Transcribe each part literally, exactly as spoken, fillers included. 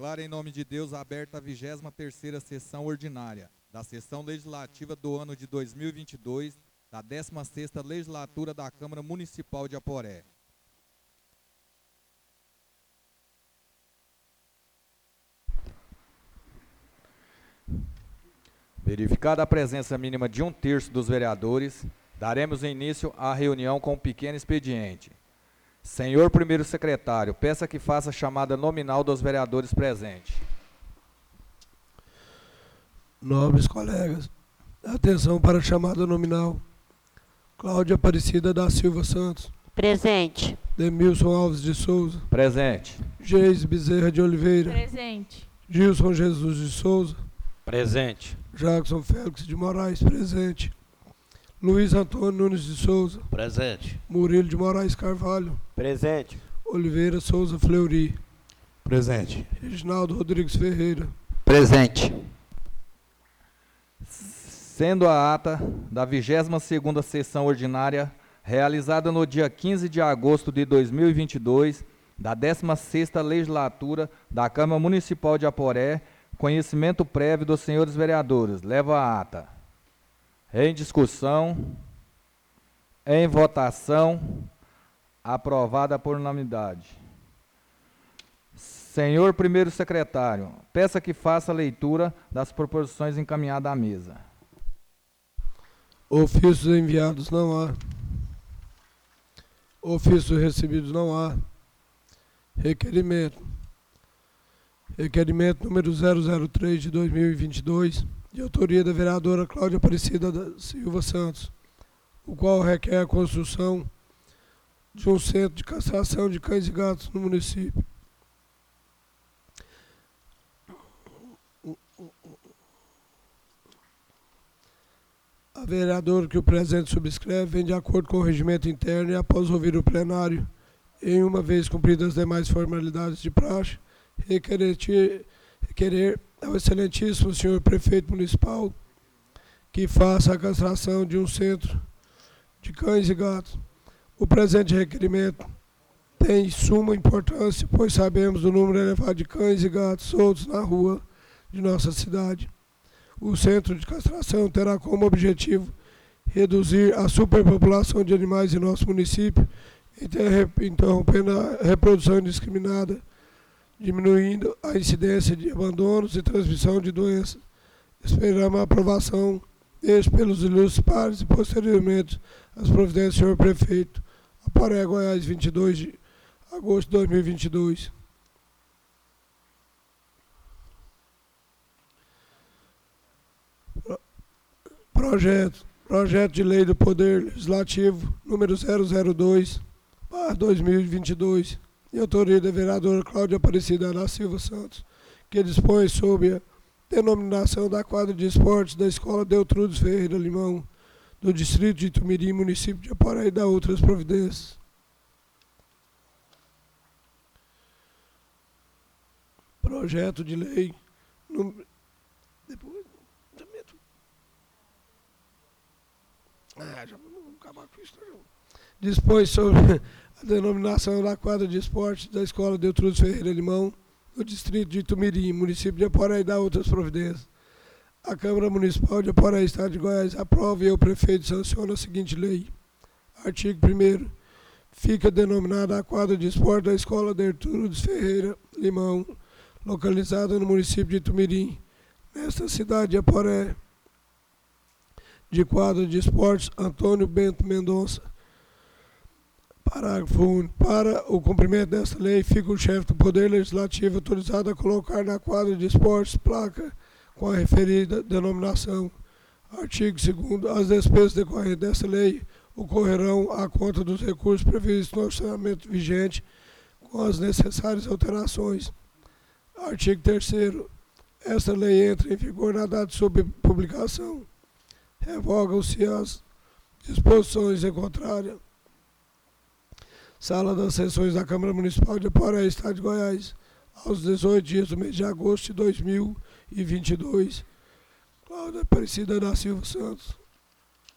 Declaro em nome de Deus aberta a vigésima terceira sessão ordinária da sessão legislativa do ano de dois mil e vinte e dois, da décima sexta legislatura da Câmara Municipal de Aporé. Verificada a presença mínima de um terço dos vereadores, daremos início à reunião com um pequeno expediente. Senhor primeiro secretário, peça que faça a chamada nominal dos vereadores presentes. Nobres colegas, atenção para a chamada nominal. Cláudia Aparecida da Silva Santos. Presente. Demilson Alves de Souza. Presente. Geis Bezerra de Oliveira. Presente. Gilson Jesus de Souza. Presente. Jackson Félix de Moraes. Presente. Luiz Antônio Nunes de Souza. Presente. Murilo de Moraes Carvalho. Presente. Oliveira Souza Fleury. Presente. Reginaldo Rodrigues Ferreira. Presente. Sendo a ata da vigésima segunda sessão ordinária, realizada no dia quinze de agosto de dois mil e vinte e dois, da décima sexta legislatura da Câmara Municipal de Aporé, conhecimento prévio dos senhores vereadores. Levo a ata. Em discussão, em votação, aprovada por unanimidade. Senhor primeiro secretário, peça que faça a leitura das proposições encaminhadas à mesa. Ofícios enviados não há. Ofícios recebidos não há. Requerimento. Requerimento número zero zero três de dois mil e vinte e dois, de autoria da vereadora Cláudia Aparecida da Silva Santos, o qual requer a construção de um centro de castração de cães e gatos no município. A vereadora que o presente subscreve vem de acordo com o regimento interno e, após ouvir o plenário, em uma vez cumpridas as demais formalidades de praxe, requerer, requerer ao excelentíssimo senhor prefeito municipal que faça a castração de um centro de cães e gatos. O presente requerimento tem suma importância, pois sabemos do número elevado de cães e gatos soltos na rua de nossa cidade. O centro de castração terá como objetivo reduzir a superpopulação de animais em nosso município, interrompendo a reprodução indiscriminada, diminuindo a incidência de abandonos e transmissão de doenças. Esperamos a aprovação deste pelos ilustres pares e, posteriormente, as providências do senhor prefeito. Aporé, Goiás, vinte e dois de agosto de dois mil e vinte e dois. Projeto. Projeto de Lei do Poder Legislativo, número zero zero dois, barra dois mil e vinte e dois, de autoria da vereadora Cláudia Aparecida da Silva Santos, que dispõe sobre a denominação da quadra de esportes da Escola Deltrudes Ferreira Limão, do distrito de Itumirim, município de Aporé, e da outras providências. Projeto de Lei número... Depois... Ah, já vamos acabar com isso. Dispõe sobre a denominação da quadra de esportes da Escola Deltrudes Ferreira Limão, no distrito de Itumirim, município de Aporé, e da outras providências. A Câmara Municipal de Aporé, Estado de Goiás, aprova e o prefeito sanciona a seguinte lei. Artigo primeiro. Fica denominada a quadra de esportes da Escola Deltrudes Ferreira Limão, localizada no município de Itumirim, nesta cidade de Aporé, de quadra de esportes Antônio Bento Mendonça. Parágrafo único. Para o cumprimento desta lei, fica o chefe do Poder Legislativo autorizado a colocar na quadra de esportes placa com a referida denominação. Artigo segundo. As despesas decorrentes desta lei ocorrerão à conta dos recursos previstos no orçamento vigente, com as necessárias alterações. Artigo terceiro. Esta lei entra em vigor na data de sua publicação. Revogam-se as disposições em contrária. Sala das Sessões da Câmara Municipal de Aporé, Estado de Goiás, aos dezoito dias do mês de agosto de dois mil e vinte e dois. Cláudia Aparecida da Silva Santos.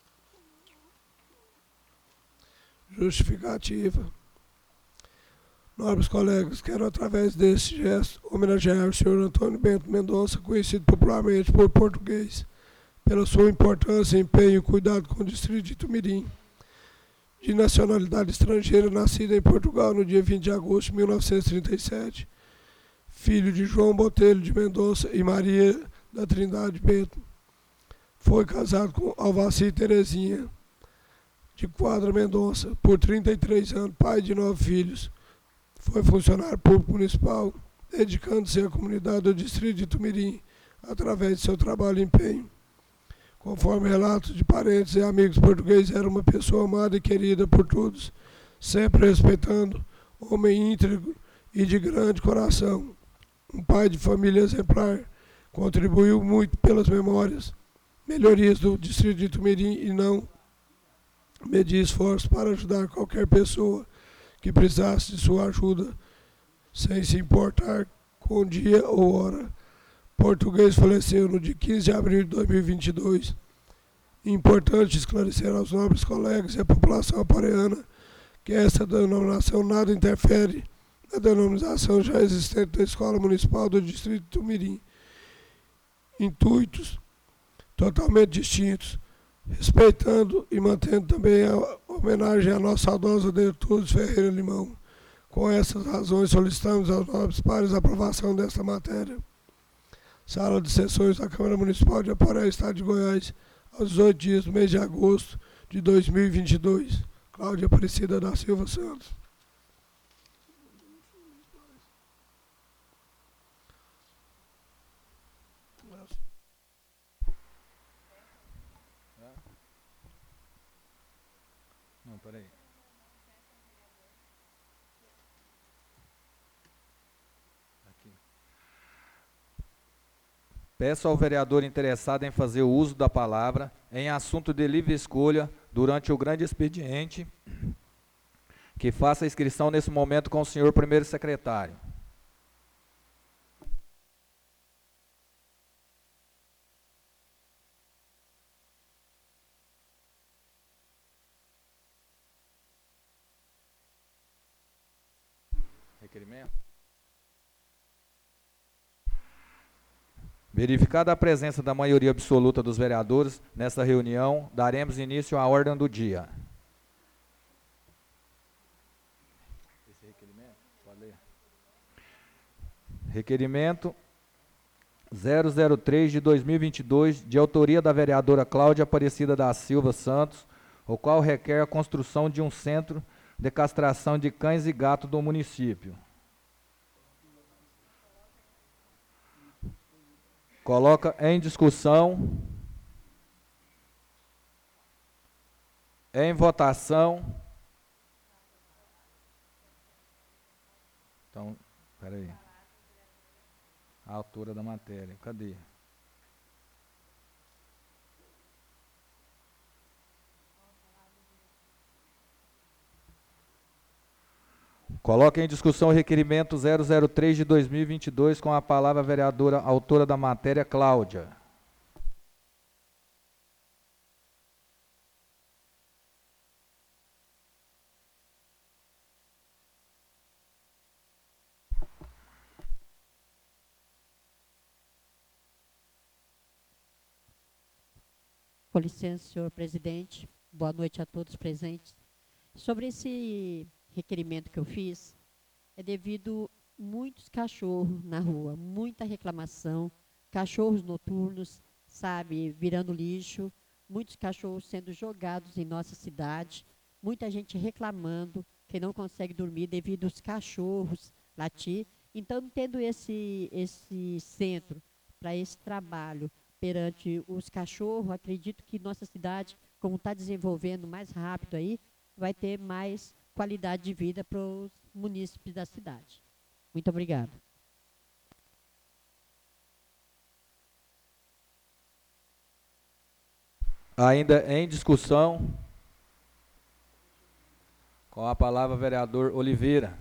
Justificativa. Nobres colegas, quero através desse gesto homenagear o senhor Antônio Bento Mendonça, conhecido popularmente por Português, pela sua importância, empenho e cuidado com o distrito de Itumirim, de nacionalidade estrangeira, nascido em Portugal no dia vinte de agosto de mil novecentos e trinta e sete, filho de João Botelho de Mendonça e Maria da Trindade Bento. Foi casado com Alvaci Terezinha de Quadra Mendonça por trinta e três anos, pai de nove filhos. Foi funcionário público municipal, dedicando-se à comunidade do distrito de Itumirim através de seu trabalho e empenho. Conforme relatos de parentes e amigos portugueses, era uma pessoa amada e querida por todos, sempre respeitando, homem íntegro e de grande coração. Um pai de família exemplar, contribuiu muito pelas memórias, melhorias do distrito de Itumirim e não media esforços para ajudar qualquer pessoa que precisasse de sua ajuda, sem se importar com dia ou hora. Português faleceu no dia quinze de abril de dois mil e vinte e dois. Importante esclarecer aos nobres colegas e à população apareana que essa denominação nada interfere na denominação já existente da Escola Municipal do Distrito de Itumirim. Intuitos totalmente distintos, respeitando e mantendo também a homenagem à nossa saudosa Gertrudes Ferreira Limão. Com essas razões, solicitamos aos nobres pares a aprovação desta matéria. Sala de sessões da Câmara Municipal de Aporé, Estado de Goiás, aos dezoito dias do mês de agosto de dois mil e vinte e dois. Cláudia Aparecida da Silva Santos. Não, peraí. Aqui. Peço ao vereador interessado em fazer o uso da palavra em assunto de livre escolha durante o grande expediente que faça a inscrição nesse momento com o senhor primeiro secretário. Requerimento. Verificada a presença da maioria absoluta dos vereadores nesta reunião, daremos início à ordem do dia. Esse requerimento, pode ler. Requerimento zero zero três de dois mil e vinte e dois, de autoria da vereadora Cláudia Aparecida da Silva Santos, o qual requer a construção de um centro de castração de cães e gatos do município. Coloca em discussão, em votação. Então, espera aí. A altura da matéria, cadê? Coloca em discussão o requerimento zero zero três de dois mil e vinte e dois, com a palavra a vereadora autora da matéria, Cláudia. Com licença, senhor presidente. Boa noite a todos presentes. Sobre esse requerimento que eu fiz, é devido muitos cachorros na rua, muita reclamação, cachorros noturnos, sabe, virando lixo, muitos cachorros sendo jogados em nossa cidade, muita gente reclamando que não consegue dormir devido aos cachorros latir. Então, tendo esse, esse centro para esse trabalho perante os cachorros, acredito que nossa cidade, como está desenvolvendo mais rápido aí, vai ter mais qualidade de vida para os munícipes da cidade. Muito obrigado. Ainda em discussão, com a palavra o vereador Oliveira.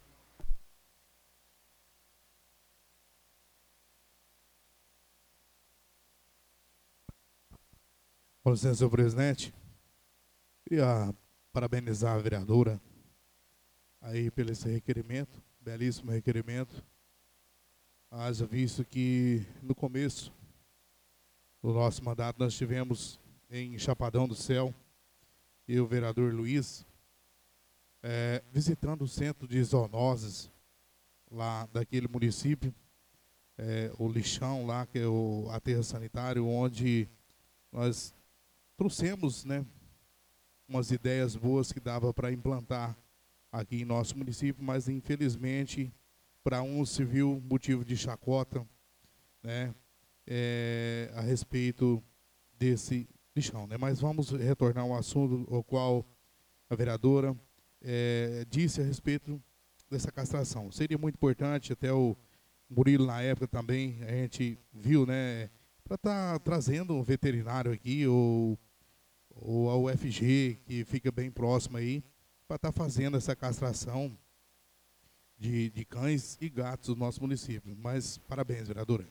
Com licença, senhor presidente. Queria parabenizar a vereadora aí pelo esse requerimento, belíssimo requerimento. Haja visto que no começo do nosso mandato nós tivemos em Chapadão do Céu, e o vereador Luiz, é, visitando o centro de zoonoses lá daquele município, é, o lixão lá, que é o aterro sanitário, onde nós trouxemos, né, umas ideias boas que dava para implantar aqui em nosso município, mas infelizmente para uns serviu motivo de chacota, né, é, a respeito desse lixão, né? Mas vamos retornar ao assunto ao qual a vereadora é, disse a respeito dessa castração. Seria muito importante, até o Murilo na época também, a gente viu, né, para estar tá trazendo um veterinário aqui, ou, ou a U F G, que fica bem próximo aí, para estar tá fazendo essa castração de, de cães e gatos do nosso município. Mas parabéns, vereadora.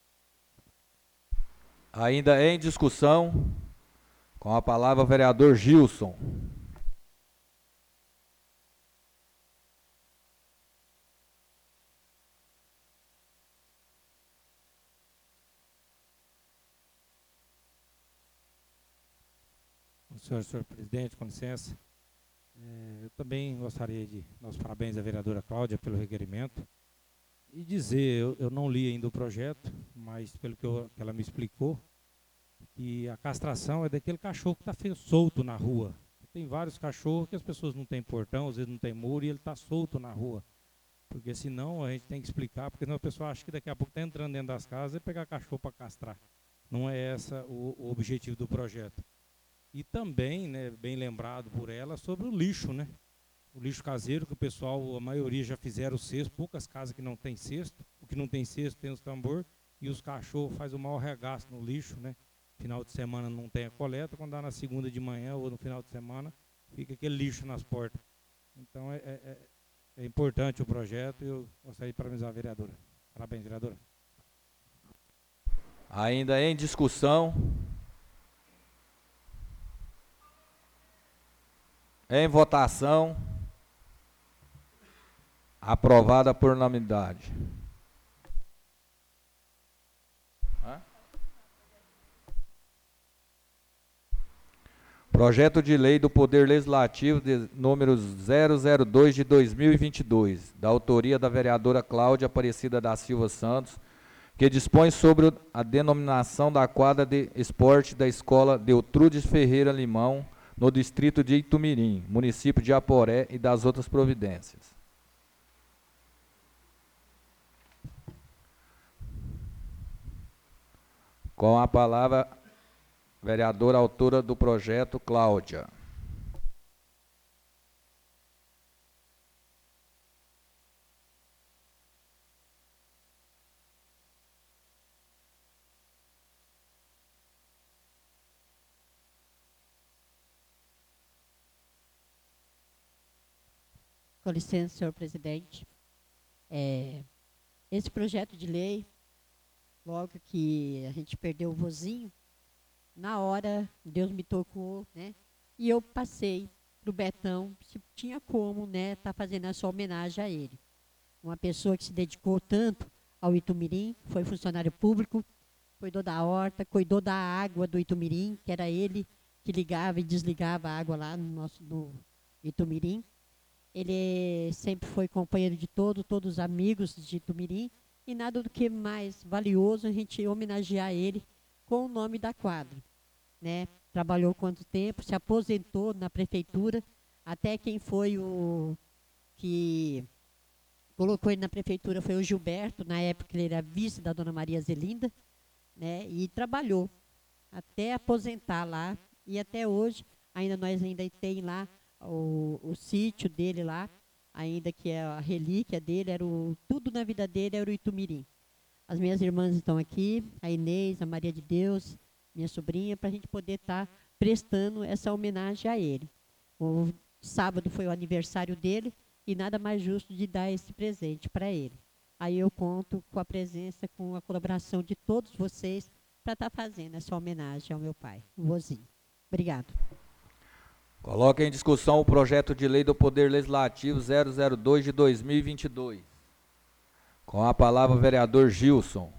Ainda em discussão, com a palavra o vereador Gilson. Senhor, senhor presidente, com licença. É, eu também gostaria de dar os parabéns à vereadora Cláudia pelo requerimento e dizer, eu, eu não li ainda o projeto, mas pelo que, eu, que ela me explicou, que a castração é daquele cachorro que está solto na rua. Tem vários cachorros que as pessoas não têm portão, às vezes não tem muro, e ele está solto na rua. Porque senão a gente tem que explicar, porque senão a pessoa acha que daqui a pouco está entrando dentro das casas e pegar cachorro para castrar. Não é esse o, o objetivo do projeto. E também, né, bem lembrado por ela, sobre o lixo, né? O lixo caseiro, que o pessoal, a maioria já fizeram o cesto, poucas casas que não tem cesto, o que não tem cesto tem os tambor, e os cachorros fazem o maior regaço no lixo, né? Final de semana não tem a coleta, quando dá na segunda de manhã ou no final de semana, fica aquele lixo nas portas. Então é, é, é importante o projeto e eu gostaria de parabenizar a vereadora. Parabéns, vereadora. Ainda em discussão, em votação, aprovada por unanimidade. Hã? Projeto de Lei do Poder Legislativo de número zero zero dois de dois mil e vinte e dois, da autoria da vereadora Cláudia Aparecida da Silva Santos, que dispõe sobre a denominação da quadra de esporte da Escola Deltrudes Ferreira Limão, no distrito de Itumirim, município de Aporé, e das outras providências. Com a palavra, vereadora autora do projeto, Cláudia. Com licença, senhor presidente. É, esse projeto de lei, logo que a gente perdeu o vozinho, na hora Deus me tocou, né? E eu passei para o Betão se tinha como, né, tá fazendo essa homenagem a ele. Uma pessoa que se dedicou tanto ao Itumirim, foi funcionário público, cuidou da horta, cuidou da água do Itumirim, que era ele que ligava e desligava a água lá no nosso no Itumirim. Ele sempre foi companheiro de todos, todos os amigos de Itumirim, e nada do que mais valioso a gente homenagear ele com o nome da quadra, né? Trabalhou quanto tempo, se aposentou na prefeitura, até quem foi o que colocou ele na prefeitura foi o Gilberto, na época ele era vice da dona Maria Zelinda, né? E trabalhou até aposentar lá, e até hoje, ainda nós ainda tem lá O, o sítio dele lá, ainda que é a relíquia dele, era o, tudo na vida dele era o Itumirim. As minhas irmãs estão aqui, a Inês, a Maria de Deus, minha sobrinha, para a gente poder estar tá prestando essa homenagem a ele. O sábado foi o aniversário dele e nada mais justo de dar esse presente para ele. Aí eu conto com a presença, com a colaboração de todos vocês para estar tá fazendo essa homenagem ao meu pai, o vozinho. Obrigado. Coloca em discussão o projeto de lei do Poder Legislativo zero zero dois de dois mil e vinte e dois. Com a palavra, o vereador Gilson.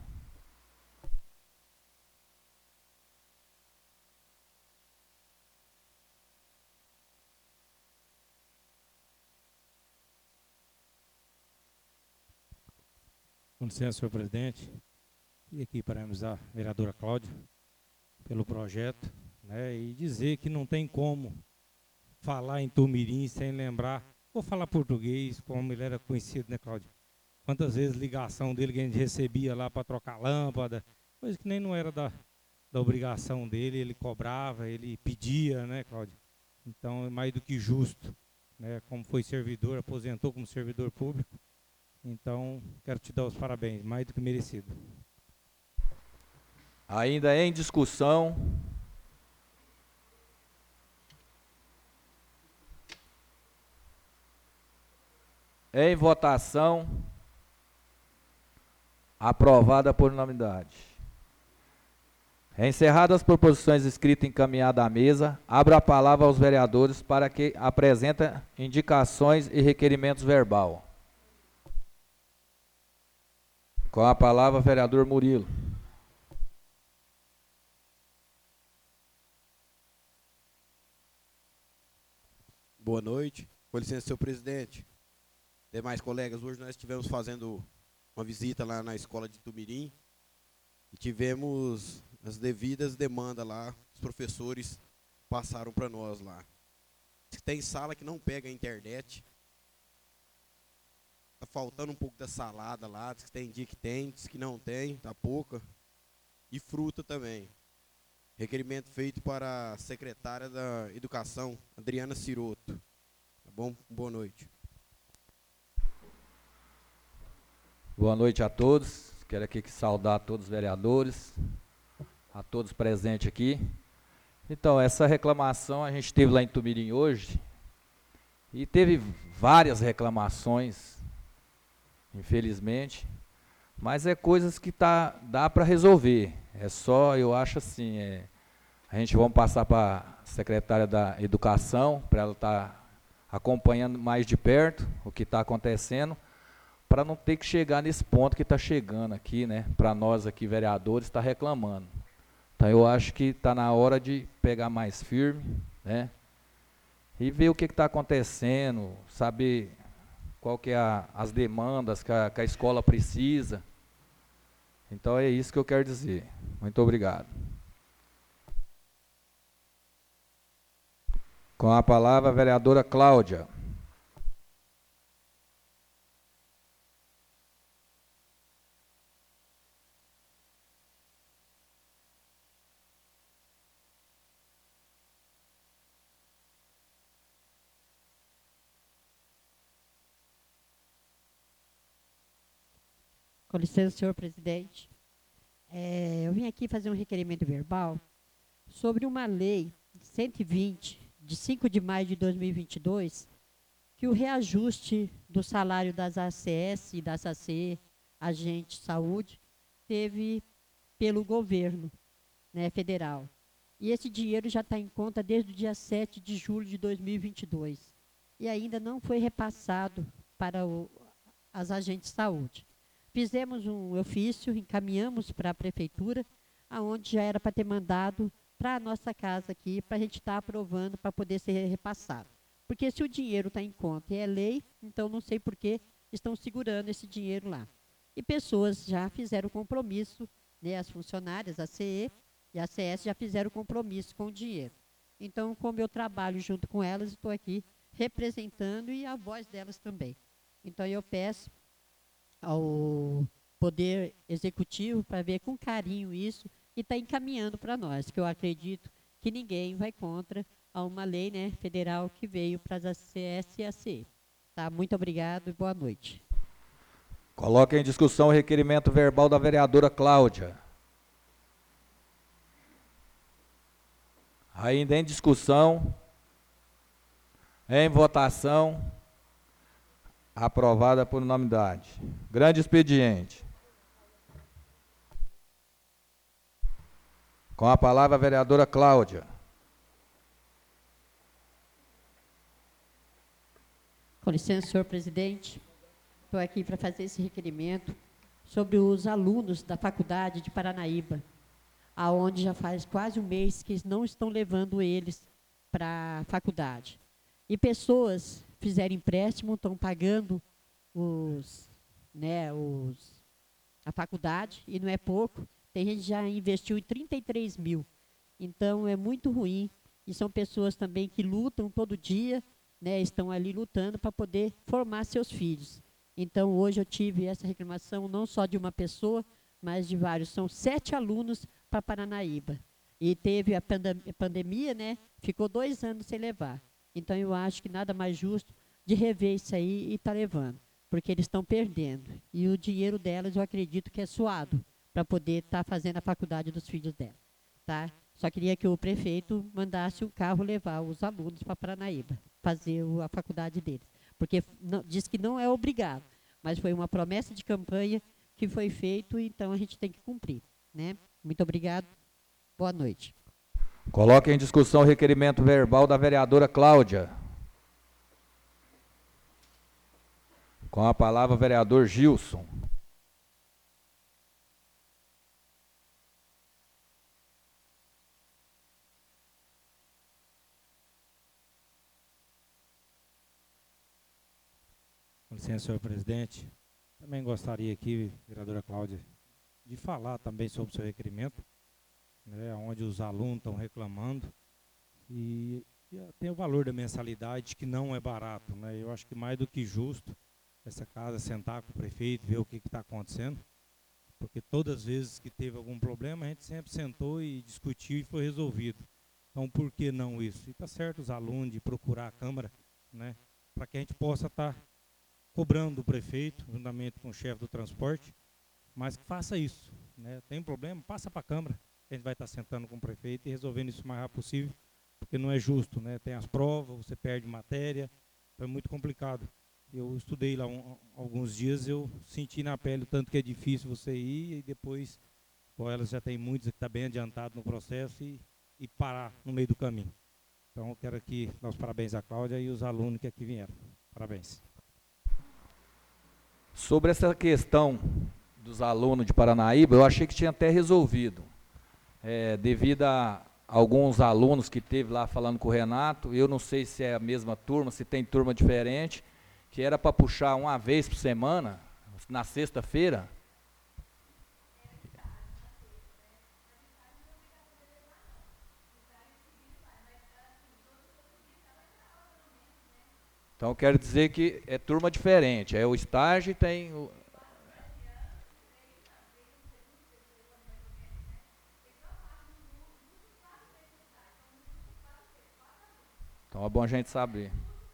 Com licença, senhor presidente. E aqui parabenizar a vereadora Cláudia pelo projeto, né, e dizer que não tem como falar em Tumirim sem lembrar, vou falar português, como ele era conhecido, né, Cláudia? Quantas vezes ligação dele que a gente recebia lá para trocar lâmpada, coisa que nem não era da, da obrigação dele, ele cobrava, ele pedia, né, Cláudia? Então é mais do que justo, né, como foi servidor, aposentou como servidor público. Então, quero te dar os parabéns, mais do que merecido. Ainda em discussão. Em votação. Aprovada por unanimidade. Encerradas as proposições escritas e encaminhadas à mesa, abro a palavra aos vereadores para que apresentem indicações e requerimentos verbal. Com a palavra, vereador Murilo. Boa noite. Com licença, senhor presidente. Demais colegas, hoje nós estivemos fazendo uma visita lá na escola de Tumirim e tivemos as devidas demandas lá, os professores passaram para nós lá. Tem sala que não pega a internet, tá faltando um pouco da salada lá, diz que tem dia que tem, diz que não tem, tá pouca. E fruta também. Requerimento feito para a secretária da Educação, Adriana Ciroto. Tá bom? Boa noite. Boa noite a todos. Quero aqui saudar a todos os vereadores, a todos presentes aqui. Então, essa reclamação a gente teve lá em Tumirim hoje, e teve várias reclamações, infelizmente, mas é coisas que tá, dá para resolver. É só, eu acho assim, é, a gente vamos passar para a secretária da Educação, para ela estar tá acompanhando mais de perto o que está acontecendo, para não ter que chegar nesse ponto que está chegando aqui, né? Para nós aqui, vereadores, está reclamando. Então, eu acho que está na hora de pegar mais firme, né? E ver o que está acontecendo, saber qual que é a, as demandas que a, que a escola precisa. Então, é isso que eu quero dizer. Muito obrigado. Com a palavra, a vereadora Cláudia. Com licença, senhor presidente. É, eu vim aqui fazer um requerimento verbal sobre uma lei cento e vinte, de cinco de maio de dois mil e vinte e dois, que o reajuste do salário das A C S e das A C E, agente de saúde, teve pelo governo, né, federal. E esse dinheiro já está em conta desde o dia sete de julho de dois mil e vinte e dois. E ainda não foi repassado para o, as agentes de saúde. Fizemos um ofício, encaminhamos para a prefeitura, aonde já era para ter mandado para a nossa casa aqui, para a gente estar tá aprovando, para poder ser repassado. Porque se o dinheiro está em conta e é lei, então não sei por que estão segurando esse dinheiro lá. E pessoas já fizeram compromisso, né, as funcionárias, a C E e a C S já fizeram compromisso com o dinheiro. Então, como eu trabalho junto com elas, estou aqui representando e a voz delas também. Então, eu peço ao Poder Executivo para ver com carinho isso e está encaminhando para nós, que eu acredito que ninguém vai contra a uma lei, né, federal que veio para as A C S e A C E. Tá? Muito obrigado e boa noite. Coloca em discussão o requerimento verbal da vereadora Cláudia. Ainda em discussão, em votação, aprovada por unanimidade. Grande expediente. Com a palavra a vereadora Cláudia. Com licença, senhor presidente. Estou aqui para fazer esse requerimento sobre os alunos da faculdade de Paranaíba, aonde já faz quase um mês que não estão levando eles para a faculdade. E pessoas fizeram empréstimo, estão pagando os, né, os, a faculdade, e não é pouco. Tem gente que já investiu em trinta e três mil. Então, é muito ruim. E são pessoas também que lutam todo dia, né, estão ali lutando para poder formar seus filhos. Então, hoje eu tive essa reclamação não só de uma pessoa, mas de vários. São sete alunos para Paranaíba. E teve a pandem- pandemia, né, ficou dois anos sem levar. Então, eu acho que nada mais justo de rever isso aí e estar tá levando, porque eles estão perdendo. E o dinheiro delas, eu acredito que é suado para poder estar tá fazendo a faculdade dos filhos dela. Tá? Só queria que o prefeito mandasse um carro levar os alunos para Paranaíba, fazer o, a faculdade deles. Porque não, diz que não é obrigado, mas foi uma promessa de campanha que foi feito, então a gente tem que cumprir. Né? Muito obrigado. Boa noite. Coloque em discussão o requerimento verbal da vereadora Cláudia. Com a palavra, o vereador Gilson. Com licença, senhor presidente. Também gostaria aqui, vereadora Cláudia, de falar também sobre o seu requerimento, né, onde os alunos estão reclamando, e, e tem o valor da mensalidade, que não é barato. Né? Eu acho que mais do que justo essa casa sentar com o prefeito, ver o que está acontecendo, porque todas as vezes que teve algum problema, a gente sempre sentou e discutiu e foi resolvido. Então, por que não isso? E está certo os alunos de procurar a Câmara, né, para que a gente possa estar tá cobrando do prefeito, juntamente com o chefe do transporte, mas que faça isso. Né? Tem problema, passa para a Câmara, a gente vai estar tá sentando com o prefeito e resolvendo isso o mais rápido possível, porque não é justo, né? Tem as provas, você perde matéria, então é muito complicado. Eu estudei lá um, alguns dias, eu senti na pele o tanto que é difícil você ir, e depois, bom, elas já tem muitos que estão tá bem adiantados no processo, e, e parar no meio do caminho. Então, eu quero aqui dar os parabéns à Cláudia e os alunos que aqui vieram. Parabéns. Sobre essa questão dos alunos de Paranaíba, eu achei que tinha até resolvido. É, devido a alguns alunos que teve lá falando com o Renato, eu não sei se é a mesma turma, se tem turma diferente, que era para puxar uma vez por semana, na sexta-feira. Então, eu quero dizer que é turma diferente, é o estágio e tem o... Então é bom a gente saber.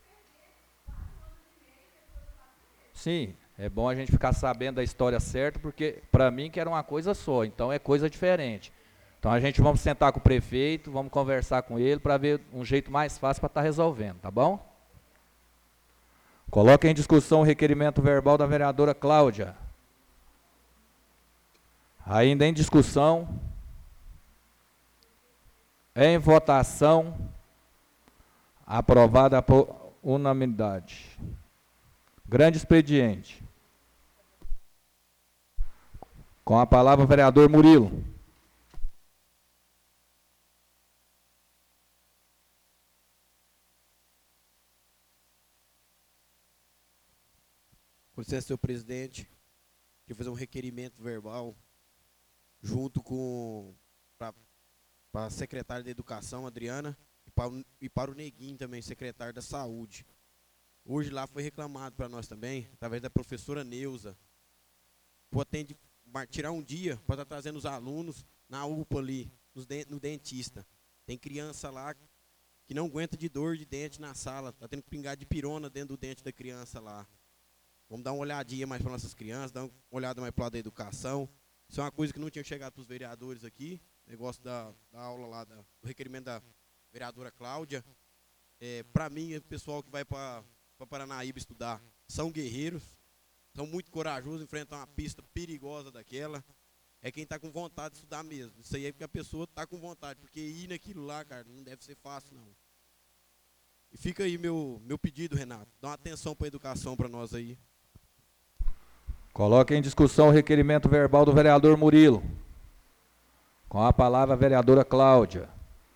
Sim, é bom a gente ficar sabendo da história certa, porque para mim que era uma coisa só, então é coisa diferente. Então a gente vamos sentar com o prefeito, vamos conversar com ele para ver um jeito mais fácil para estar resolvendo, tá bom? Coloque em discussão o requerimento verbal da vereadora Cláudia. Ainda em discussão, em votação, aprovada por unanimidade. Grande expediente. Com a palavra, o vereador Murilo. Com licença, senhor presidente, queria fazer um requerimento verbal junto com para a secretária da Educação, Adriana, e para, o, e para o Neguinho também, secretário da Saúde. Hoje lá foi reclamado para nós também, através da professora Neuza, potente tirar um dia para estar trazendo os alunos na U P A ali, nos de, no dentista. Tem criança lá que não aguenta de dor de dente na sala, está tendo que pingar de pirona dentro do dente da criança lá. Vamos dar uma olhadinha mais para nossas crianças, dar uma olhada mais para o lado da educação. Isso é uma coisa que não tinha chegado para os vereadores aqui, negócio da, da aula lá, da, do requerimento da vereadora Cláudia. É, para mim, o pessoal que vai para para Paranaíba estudar são guerreiros, são muito corajosos, enfrentam uma pista perigosa daquela. É quem está com vontade de estudar mesmo. Isso aí é porque a pessoa está com vontade, porque ir naquilo lá, cara, não deve ser fácil, não. E fica aí meu, meu pedido, Renato. Dá uma atenção para a educação para nós aí. Coloque em discussão o requerimento verbal do vereador Murilo. Com a palavra a vereadora Cláudia.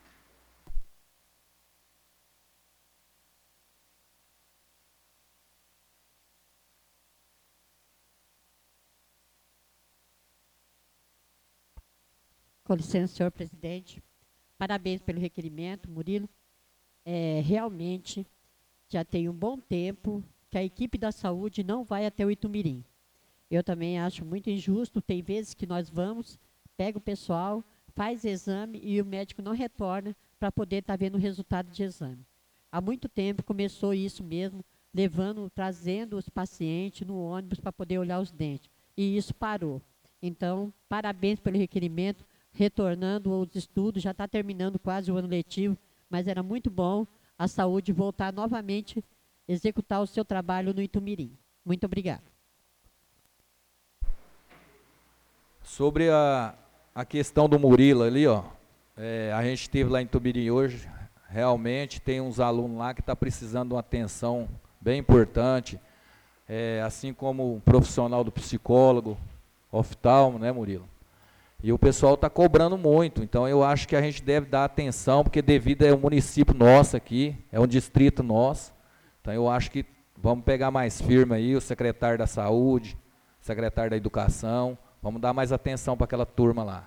Com licença, senhor presidente. Parabéns pelo requerimento, Murilo. É, realmente, já tem um bom tempo que a equipe da saúde não vai até o Itumirim. Eu também acho muito injusto, tem vezes que nós vamos, pega o pessoal, faz exame e o médico não retorna para poder estar vendo o resultado de exame. Há muito tempo começou isso mesmo, levando, trazendo os pacientes no ônibus para poder olhar os dentes. E isso parou. Então, parabéns pelo requerimento, retornando os estudos, já está terminando quase o ano letivo, mas era muito bom a saúde voltar novamente a executar o seu trabalho no Itumirim. Muito obrigada. Sobre a, a questão do Murilo ali, ó, é, a gente esteve lá em Itumirim hoje, realmente tem uns alunos lá que estão tá precisando de uma atenção bem importante, é, assim como o profissional do psicólogo, oftalmo, né, Murilo? E o pessoal está cobrando muito, então eu acho que a gente deve dar atenção, porque devido é um município nosso aqui, é um distrito nosso, então eu acho que vamos pegar mais firme aí, o secretário da saúde, o secretário da educação, vamos dar mais atenção para aquela turma lá.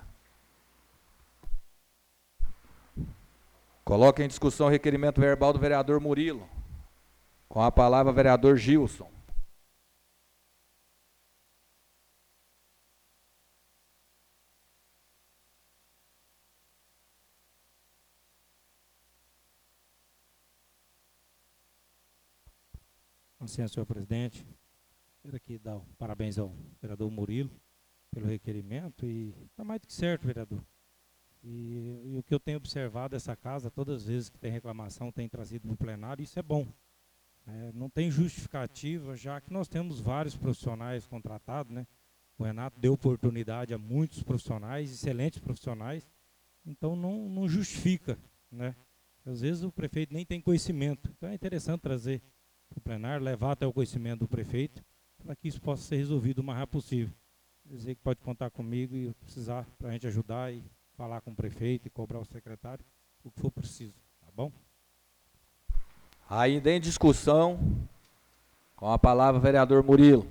Coloque em discussão o requerimento verbal do vereador Murilo. Com a palavra, vereador Gilson. Com licença, senhor presidente. Quero aqui dar um parabéns ao vereador Murilo pelo requerimento e está mais do que certo, vereador. E, e o que eu tenho observado dessa casa, todas as vezes que tem reclamação, tem trazido para o plenário, isso é bom. É, não tem justificativa, já que nós temos vários profissionais contratados, né? O Renato deu oportunidade a muitos profissionais, excelentes profissionais, então não, não justifica, né? Às vezes o prefeito nem tem conhecimento, então é interessante trazer para o plenário, levar até o conhecimento do prefeito, para que isso possa ser resolvido o mais rápido possível. Quer dizer que pode contar comigo e precisar para a gente ajudar e falar com o prefeito e cobrar o secretário, o que for preciso, tá bom? Ainda em discussão, com a palavra, vereador Murilo.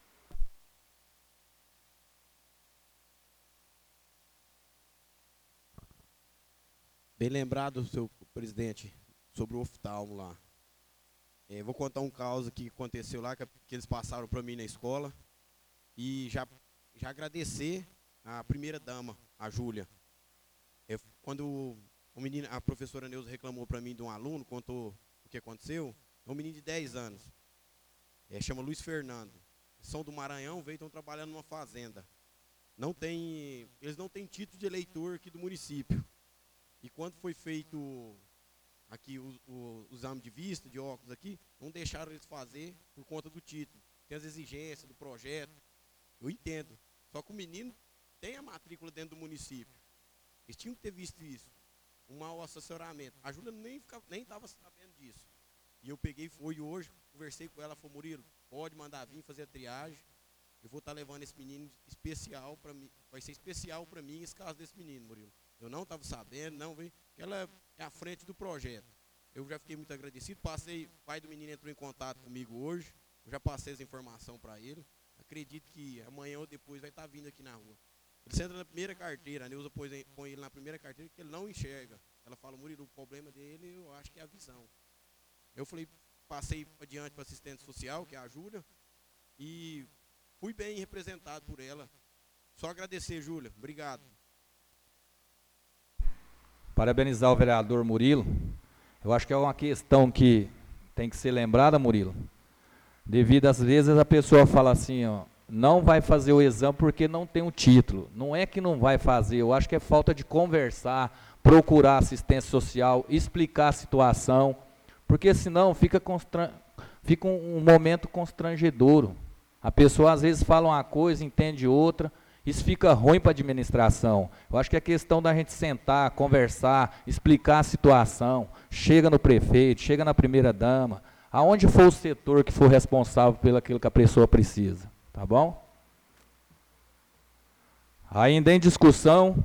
Bem lembrado, senhor presidente, sobre o oftalmo lá. É, vou contar um caso que aconteceu lá, que, que eles passaram para mim na escola. E já, já agradecer a primeira dama, a Júlia. É, quando o menino, a professora Neuza reclamou para mim de um aluno, contou o que aconteceu, é um menino de dez anos. É, chama Luiz Fernando. São do Maranhão, veio, estão trabalhando numa fazenda. Não tem, eles não têm título de eleitor aqui do município. E quando foi feito aqui o, o, o exame de vista, de óculos aqui, não deixaram eles fazer por conta do título. Tem as exigências do projeto. Eu entendo. Só que o menino tem a matrícula dentro do município. Eles tinham que ter visto isso. Um mau assessoramento. A Júlia nem estava sabendo disso. E eu peguei, foi hoje, conversei com ela, falou, Murilo, pode mandar vir fazer a triagem. Eu vou estar tá levando esse menino especial para mim. Vai ser especial para mim esse caso desse menino, Murilo. Eu não estava sabendo, não veio. Ela é à frente do projeto. Eu já fiquei muito agradecido. Passei, o pai do menino entrou em contato comigo hoje. Eu já passei essa informação para ele. Acredito que amanhã ou depois vai estar tá vindo aqui na rua. Ele entra na primeira carteira, a Neuza põe ele na primeira carteira, que ele não enxerga. Ela fala, Murilo, o problema dele, eu acho que é a visão. Eu falei, passei adiante para assistente social, que é a Júlia, e fui bem representado por ela. Só agradecer, Júlia. Obrigado. Parabenizar o vereador Murilo. Eu acho que é uma questão que tem que ser lembrada, Murilo. Devido às vezes a pessoa fala assim, ó, não vai fazer o exame porque não tem o título. Não é que não vai fazer, eu acho que é falta de conversar, procurar assistência social, explicar a situação, porque senão fica, constran... fica um, um momento constrangedor. A pessoa às vezes fala uma coisa, entende outra, Isso fica ruim para a administração. Eu acho que é questão da gente sentar, conversar, explicar a situação, chega no prefeito, chega na primeira-dama, aonde for o setor que for responsável pelo aquilo que a pessoa precisa, tá bom? Ainda em discussão,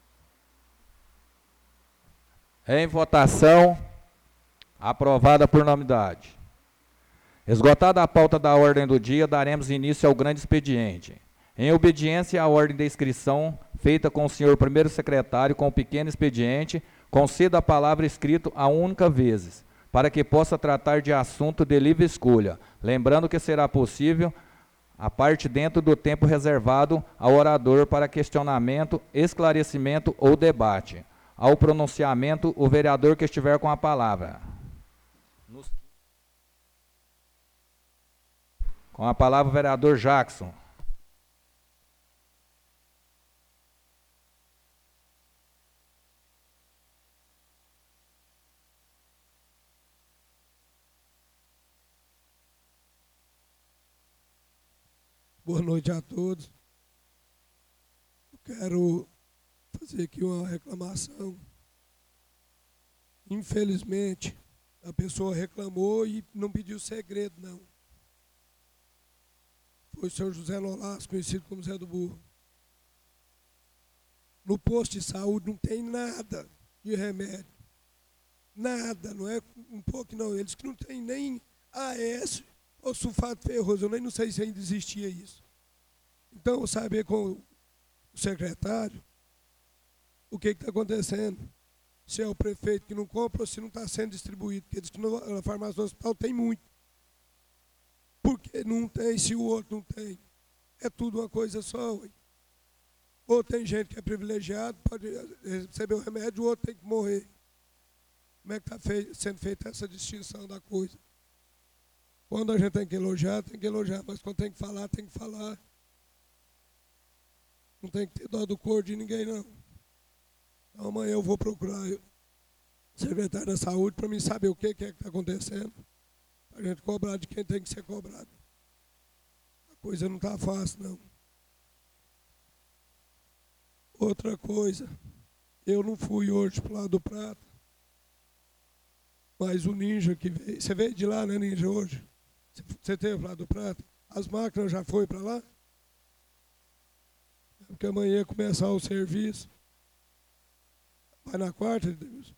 em votação, aprovada por unanimidade. Esgotada a pauta da ordem do dia, daremos início ao grande expediente. Em obediência à ordem de inscrição feita com o senhor primeiro secretário com o pequeno expediente, conceda a palavra escrito a única vez, para que possa tratar de assunto de livre escolha, lembrando que será possível a parte dentro do tempo reservado ao orador para questionamento, esclarecimento ou debate. Ao pronunciamento, o vereador que estiver com a palavra. Nos... Com a palavra o vereador Jackson. Boa noite a todos. Eu quero fazer aqui uma reclamação. Infelizmente, a pessoa reclamou e não pediu segredo, não. Foi o senhor José Nolasco, conhecido como Zé do Burro. No posto de saúde não tem nada de remédio. Nada, não é um pouco não. Eles que não tem nem A S ou sulfato ferroso, eu nem não sei se ainda existia isso. Então, saber com o secretário o que está acontecendo. Se é o prefeito que não compra ou se não está sendo distribuído. Porque diz que na farmácia do hospital tem muito. Porque não tem, se o outro não tem. É tudo uma coisa só. Ué. Ou tem gente que é privilegiado, pode receber o remédio, o outro tem que morrer. Como é que está fei- sendo feita essa distinção da coisa? Quando a gente tem que elogiar, tem que elogiar, mas quando tem que falar, tem que falar. Não tem que ter dó do cor de ninguém, não. Então amanhã eu vou procurar o secretário da saúde para mim saber o que, que é que está acontecendo. Para a gente cobrar de quem tem que ser cobrado. A coisa não está fácil, não. Outra coisa, eu não fui hoje para o lado do Prata, mas o Ninja que veio, você veio de lá, né, Ninja, hoje? Você teve para o lado do Prata? As máquinas já foram para lá? É porque amanhã começar o serviço. Vai na quarta, Deus.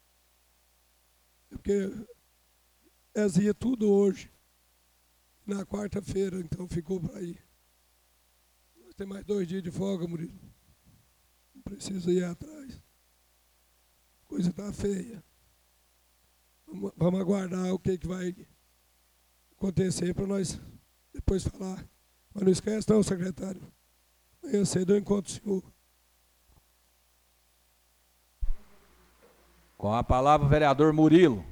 É porque elas iam tudo hoje. Na quarta-feira, então ficou para ir. Nós temos mais dois dias de folga, Murilo. Não precisa ir atrás. A coisa está feia. Vamos, vamos aguardar o que, que vai acontecer para nós depois falar. Mas não esquece não, secretário. Amanhã cedo eu encontro o senhor. Com a palavra o vereador Murilo.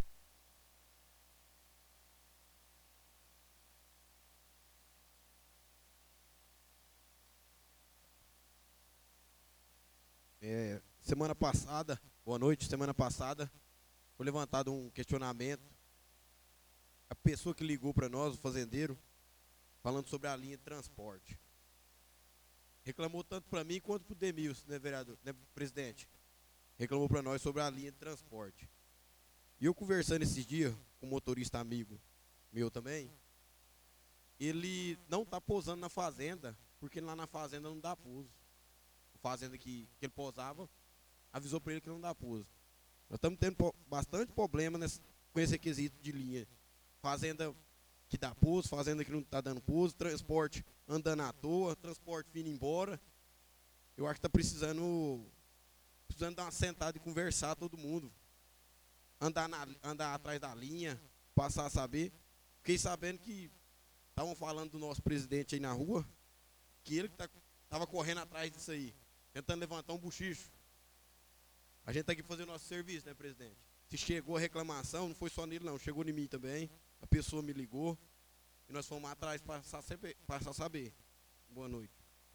É, semana passada, boa noite, semana passada, foi levantado um questionamento. A pessoa que ligou para nós, o fazendeiro, falando sobre a linha de transporte. Reclamou tanto para mim quanto para o Demilson, né, vereador, né, presidente? Reclamou para nós sobre a linha de transporte. E eu conversando esses dias com um motorista amigo meu também, ele não está pousando na fazenda, porque lá na fazenda não dá pouso. A fazenda que, que ele pousava, avisou para ele que não dá pouso. Nós estamos tendo po- bastante problema nesse, com esse requisito de linha. Fazenda que dá pouso, fazenda que não está dando pouso, transporte andando à toa, transporte vindo embora. Eu acho que está precisando, precisando dar uma sentada e conversar todo mundo. Andar, na, andar atrás da linha, passar a saber. Fiquei sabendo que estavam falando do nosso presidente aí na rua, que ele estava correndo atrás disso aí, tentando levantar um buchicho. A gente está aqui fazendo nosso serviço, né, presidente? Se chegou a reclamação, não foi só nele não, chegou em mim também. A pessoa me ligou e nós fomos atrás para passar a saber. Boa noite.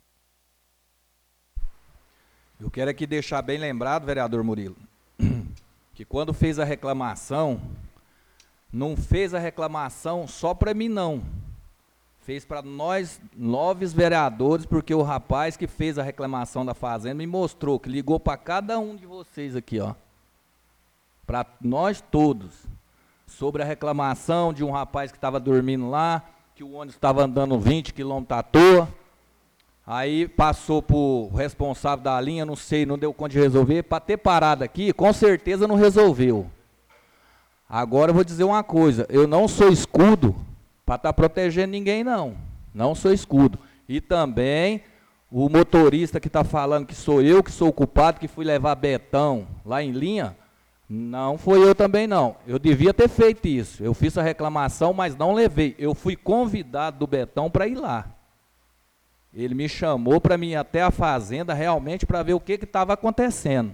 Eu quero aqui deixar bem lembrado, vereador Murilo, que quando fez a reclamação, não fez a reclamação só para mim não. fez para nós, nove vereadores, porque o rapaz que fez a reclamação da fazenda me mostrou, que ligou para cada um de vocês aqui, ó. Para nós todos. Sobre a reclamação de um rapaz que estava dormindo lá, que o ônibus estava andando vinte quilômetros à toa. Aí passou para o responsável da linha, não sei, não deu conta de resolver. Para ter parado aqui, com certeza não resolveu. Agora eu vou dizer uma coisa, eu não sou escudo para estar protegendo ninguém, não. Não sou escudo. E também o motorista que está falando que sou eu que sou o culpado, que fui levar Betão lá em linha, não foi eu também, não. Eu devia ter feito isso. Eu fiz a reclamação, mas não levei. Eu fui convidado do Betão para ir lá. Ele me chamou para mim ir até a fazenda realmente para ver o que estava acontecendo.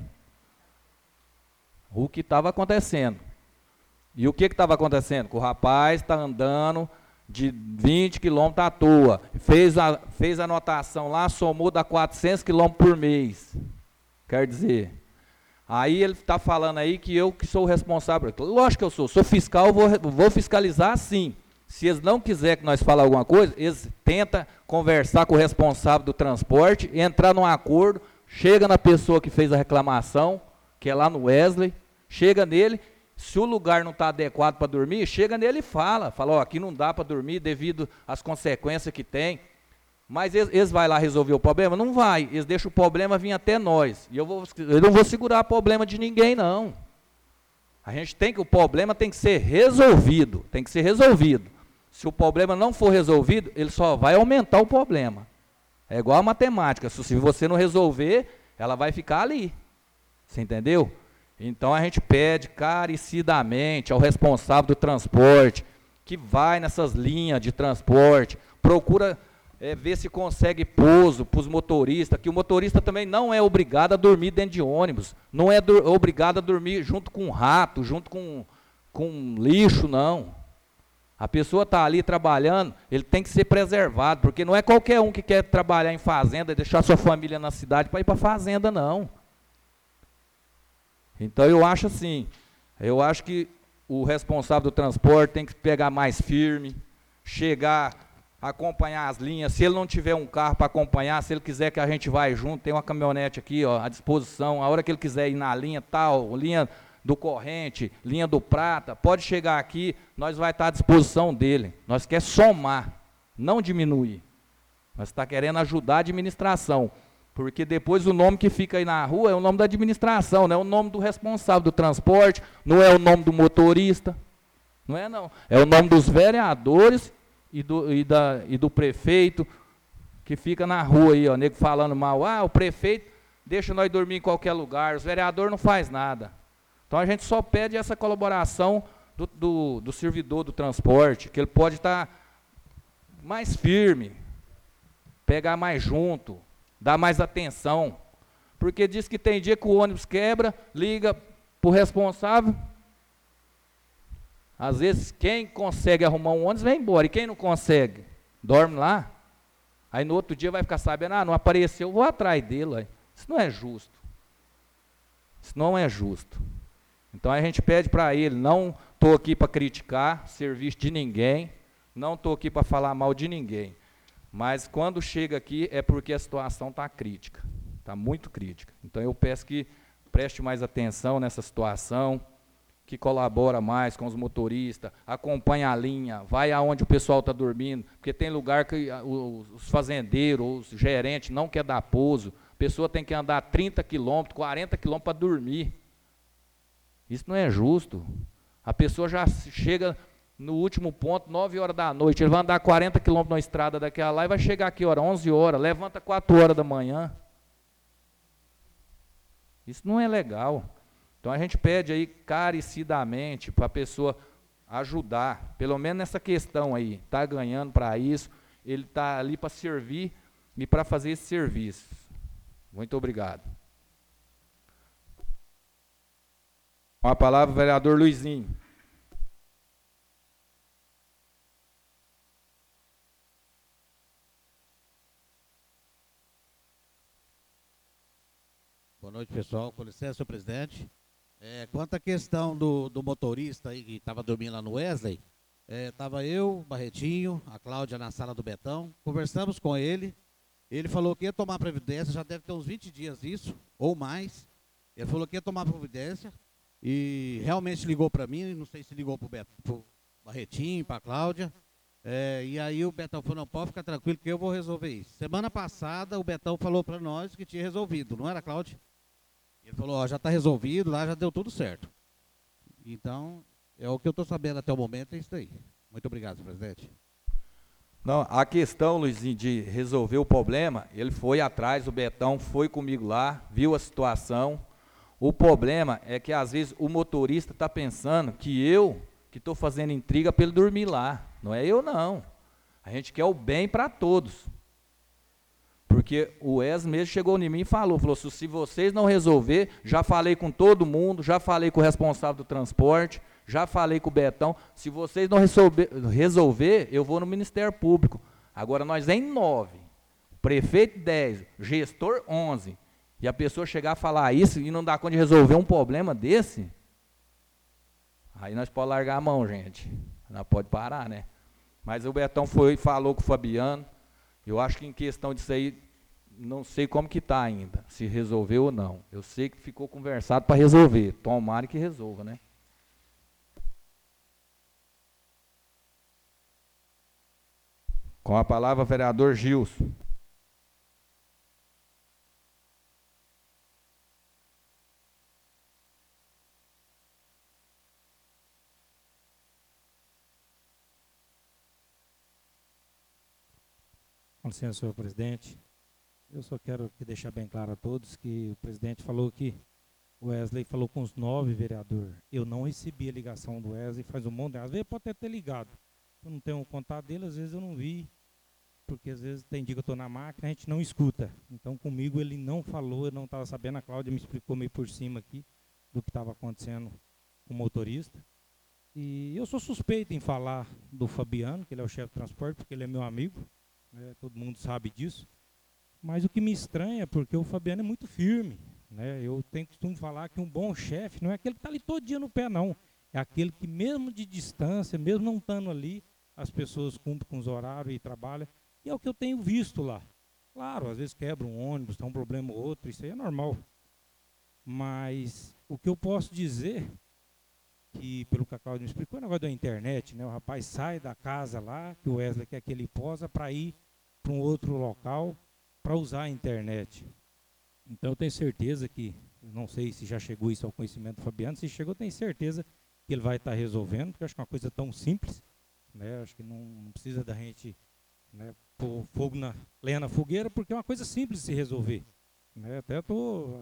O que estava acontecendo. E o que estava acontecendo? Que o rapaz está andando de vinte quilômetros à toa. Fez a, fez a anotação lá, somou, dá quatrocentos quilômetros por mês. Quer dizer, aí ele está falando aí que eu que sou o responsável. Lógico que eu sou. Sou fiscal, vou, vou fiscalizar sim. Se eles não quiserem que nós falemos alguma coisa, eles tentam conversar com o responsável do transporte, entrar num acordo, chega na pessoa que fez a reclamação, que é lá no Wesley, chega nele. Se o lugar não está adequado para dormir, chega nele e fala. Fala, ó, aqui não dá para dormir devido às consequências que tem. Mas eles, eles vão lá resolver o problema? Não vai. Eles deixam o problema vir até nós. E eu, vou, eu não vou segurar o problema de ninguém, não. A gente tem que, o problema tem que ser resolvido. Tem que ser resolvido. Se o problema não for resolvido, ele só vai aumentar o problema. É igual a matemática. Se você não resolver, ela vai ficar ali. Você entendeu? Então a gente pede carecidamente ao responsável do transporte, que vai nessas linhas de transporte, procura é, ver se consegue pouso para os motoristas, que o motorista também não é obrigado a dormir dentro de ônibus, não é do, obrigado a dormir junto com rato, junto com, com lixo, não. A pessoa está ali trabalhando, ele tem que ser preservado, porque não é qualquer um que quer trabalhar em fazenda, deixar sua família na cidade para ir para a fazenda, não. Então eu acho assim, eu acho que o responsável do transporte tem que pegar mais firme, chegar, acompanhar as linhas. Se ele não tiver um carro para acompanhar, se ele quiser que a gente vá junto, tem uma caminhonete aqui, ó, à disposição, a hora que ele quiser ir na linha tal, linha do corrente, linha do prata, pode chegar aqui, nós vai estar à disposição dele. Nós quer somar, não diminuir. Nós está querendo ajudar a administração. Porque depois o nome que fica aí na rua é o nome da administração, não é o nome do responsável do transporte, não é o nome do motorista, não é não. É o nome dos vereadores e do, e da, e do prefeito que fica na rua aí, ó, nego falando mal. Ah, o prefeito deixa nós dormir em qualquer lugar, os vereadores não faz nada. Então a gente só pede essa colaboração do, do, do servidor do transporte, que ele pode estar mais firme, pegar mais junto, dá mais atenção, porque diz que tem dia que o ônibus quebra, liga para o responsável, às vezes quem consegue arrumar um ônibus vem embora, e quem não consegue, dorme lá, aí no outro dia vai ficar sabendo, ah, não apareceu, eu vou atrás dele, aí. Isso não é justo, isso não é justo. Então a gente pede para ele, não estou aqui para criticar serviço de ninguém, não estou aqui para falar mal de ninguém, mas quando chega aqui é porque a situação está crítica, está muito crítica. Então eu peço que preste mais atenção nessa situação, que colabora mais com os motoristas, acompanha a linha, vai aonde o pessoal está dormindo, porque tem lugar que os fazendeiros, os gerentes não querem dar pouso, a pessoa tem que andar trinta quilômetros, quarenta quilômetros para dormir. Isso não é justo. A pessoa já chega no último ponto, nove horas da noite, ele vai andar quarenta quilômetros na estrada daquela lá e vai chegar aqui, hora, onze horas, levanta quatro horas da manhã. Isso não é legal. Então a gente pede aí carecidamente para a pessoa ajudar, pelo menos nessa questão aí, está ganhando para isso, ele está ali para servir e para fazer esse serviço. Muito obrigado. Com a palavra o vereador Luizinho. Boa noite, pessoal. Com licença, senhor presidente. É, quanto à questão do, do motorista aí que estava dormindo lá no Wesley, Estava eu, Barretinho, a Cláudia na sala do Betão, conversamos com ele, ele falou que ia tomar providência, já deve ter uns vinte dias isso, ou mais. Ele falou que ia tomar providência e realmente ligou para mim, não sei se ligou para o Barretinho, para a Cláudia. É, e aí o Betão falou, não, pode ficar tranquilo que eu vou resolver isso. Semana passada o Betão falou para nós que tinha resolvido, não era, Cláudia? Ele falou, ó, já está resolvido, lá já deu tudo certo. Então, é o que eu estou sabendo até o momento, é isso aí. Muito obrigado, presidente. Não, a questão, Luizinho, de resolver o problema, ele foi atrás, o Betão foi comigo lá, viu a situação. O problema é que, às vezes, o motorista está pensando que eu, que estou fazendo intriga para ele dormir lá. Não é eu, não. A gente quer o bem para todos. Porque o Wes mesmo chegou em mim e falou, falou, se vocês não resolver, já falei com todo mundo, já falei com o responsável do transporte, já falei com o Betão, se vocês não resolver, resolver eu vou no Ministério Público. Agora nós é em nove, prefeito dez, gestor onze, e a pessoa chegar a falar isso e não dar conta de resolver um problema desse, aí nós podemos largar a mão, gente. Nós pode parar, né? Mas o Betão foi e falou com o Fabiano. Eu acho que em questão disso aí, não sei como que está ainda, se resolveu ou não. Eu sei que ficou conversado para resolver. Tomara que resolva, né? Com a palavra, vereador Gilson. Com licença, senhor presidente. Eu só quero aqui deixar bem claro a todos que o presidente falou que o Wesley falou com os nove vereadores. Eu não recebi a ligação do Wesley faz um monte de... Às vezes pode até ter ligado. Eu não tenho o contato dele, às vezes eu não vi. Porque às vezes tem dia que eu estou na máquina, a gente não escuta. Então comigo ele não falou, eu não estava sabendo. A Cláudia me explicou meio por cima aqui do que estava acontecendo com o motorista. E eu sou suspeito em falar do Fabiano, que ele é o chefe de transporte, porque ele é meu amigo. É, todo mundo sabe disso, mas o que me estranha é porque o Fabiano é muito firme, né? Eu tenho costume falar que um bom chefe não é aquele que está ali todo dia no pé, não. É aquele que mesmo de distância, mesmo não estando ali, as pessoas cumprem com os horários e trabalham, e é o que eu tenho visto lá. Claro, às vezes quebra um ônibus, está um problema ou outro, isso aí é normal. Mas o que eu posso dizer, que pelo que a Cláudia me explicou, é o negócio da internet, né? O rapaz sai da casa lá, que o Wesley quer que ele posa, para ir para um outro local para usar a internet. Então eu tenho certeza que, não sei se já chegou isso ao conhecimento do Fabiano, se chegou, eu tenho certeza que ele vai estar resolvendo, porque eu acho que é uma coisa tão simples, né? Acho que não, não precisa da gente, né, pôr fogo na lenha na fogueira, porque é uma coisa simples de se resolver, né? Até estou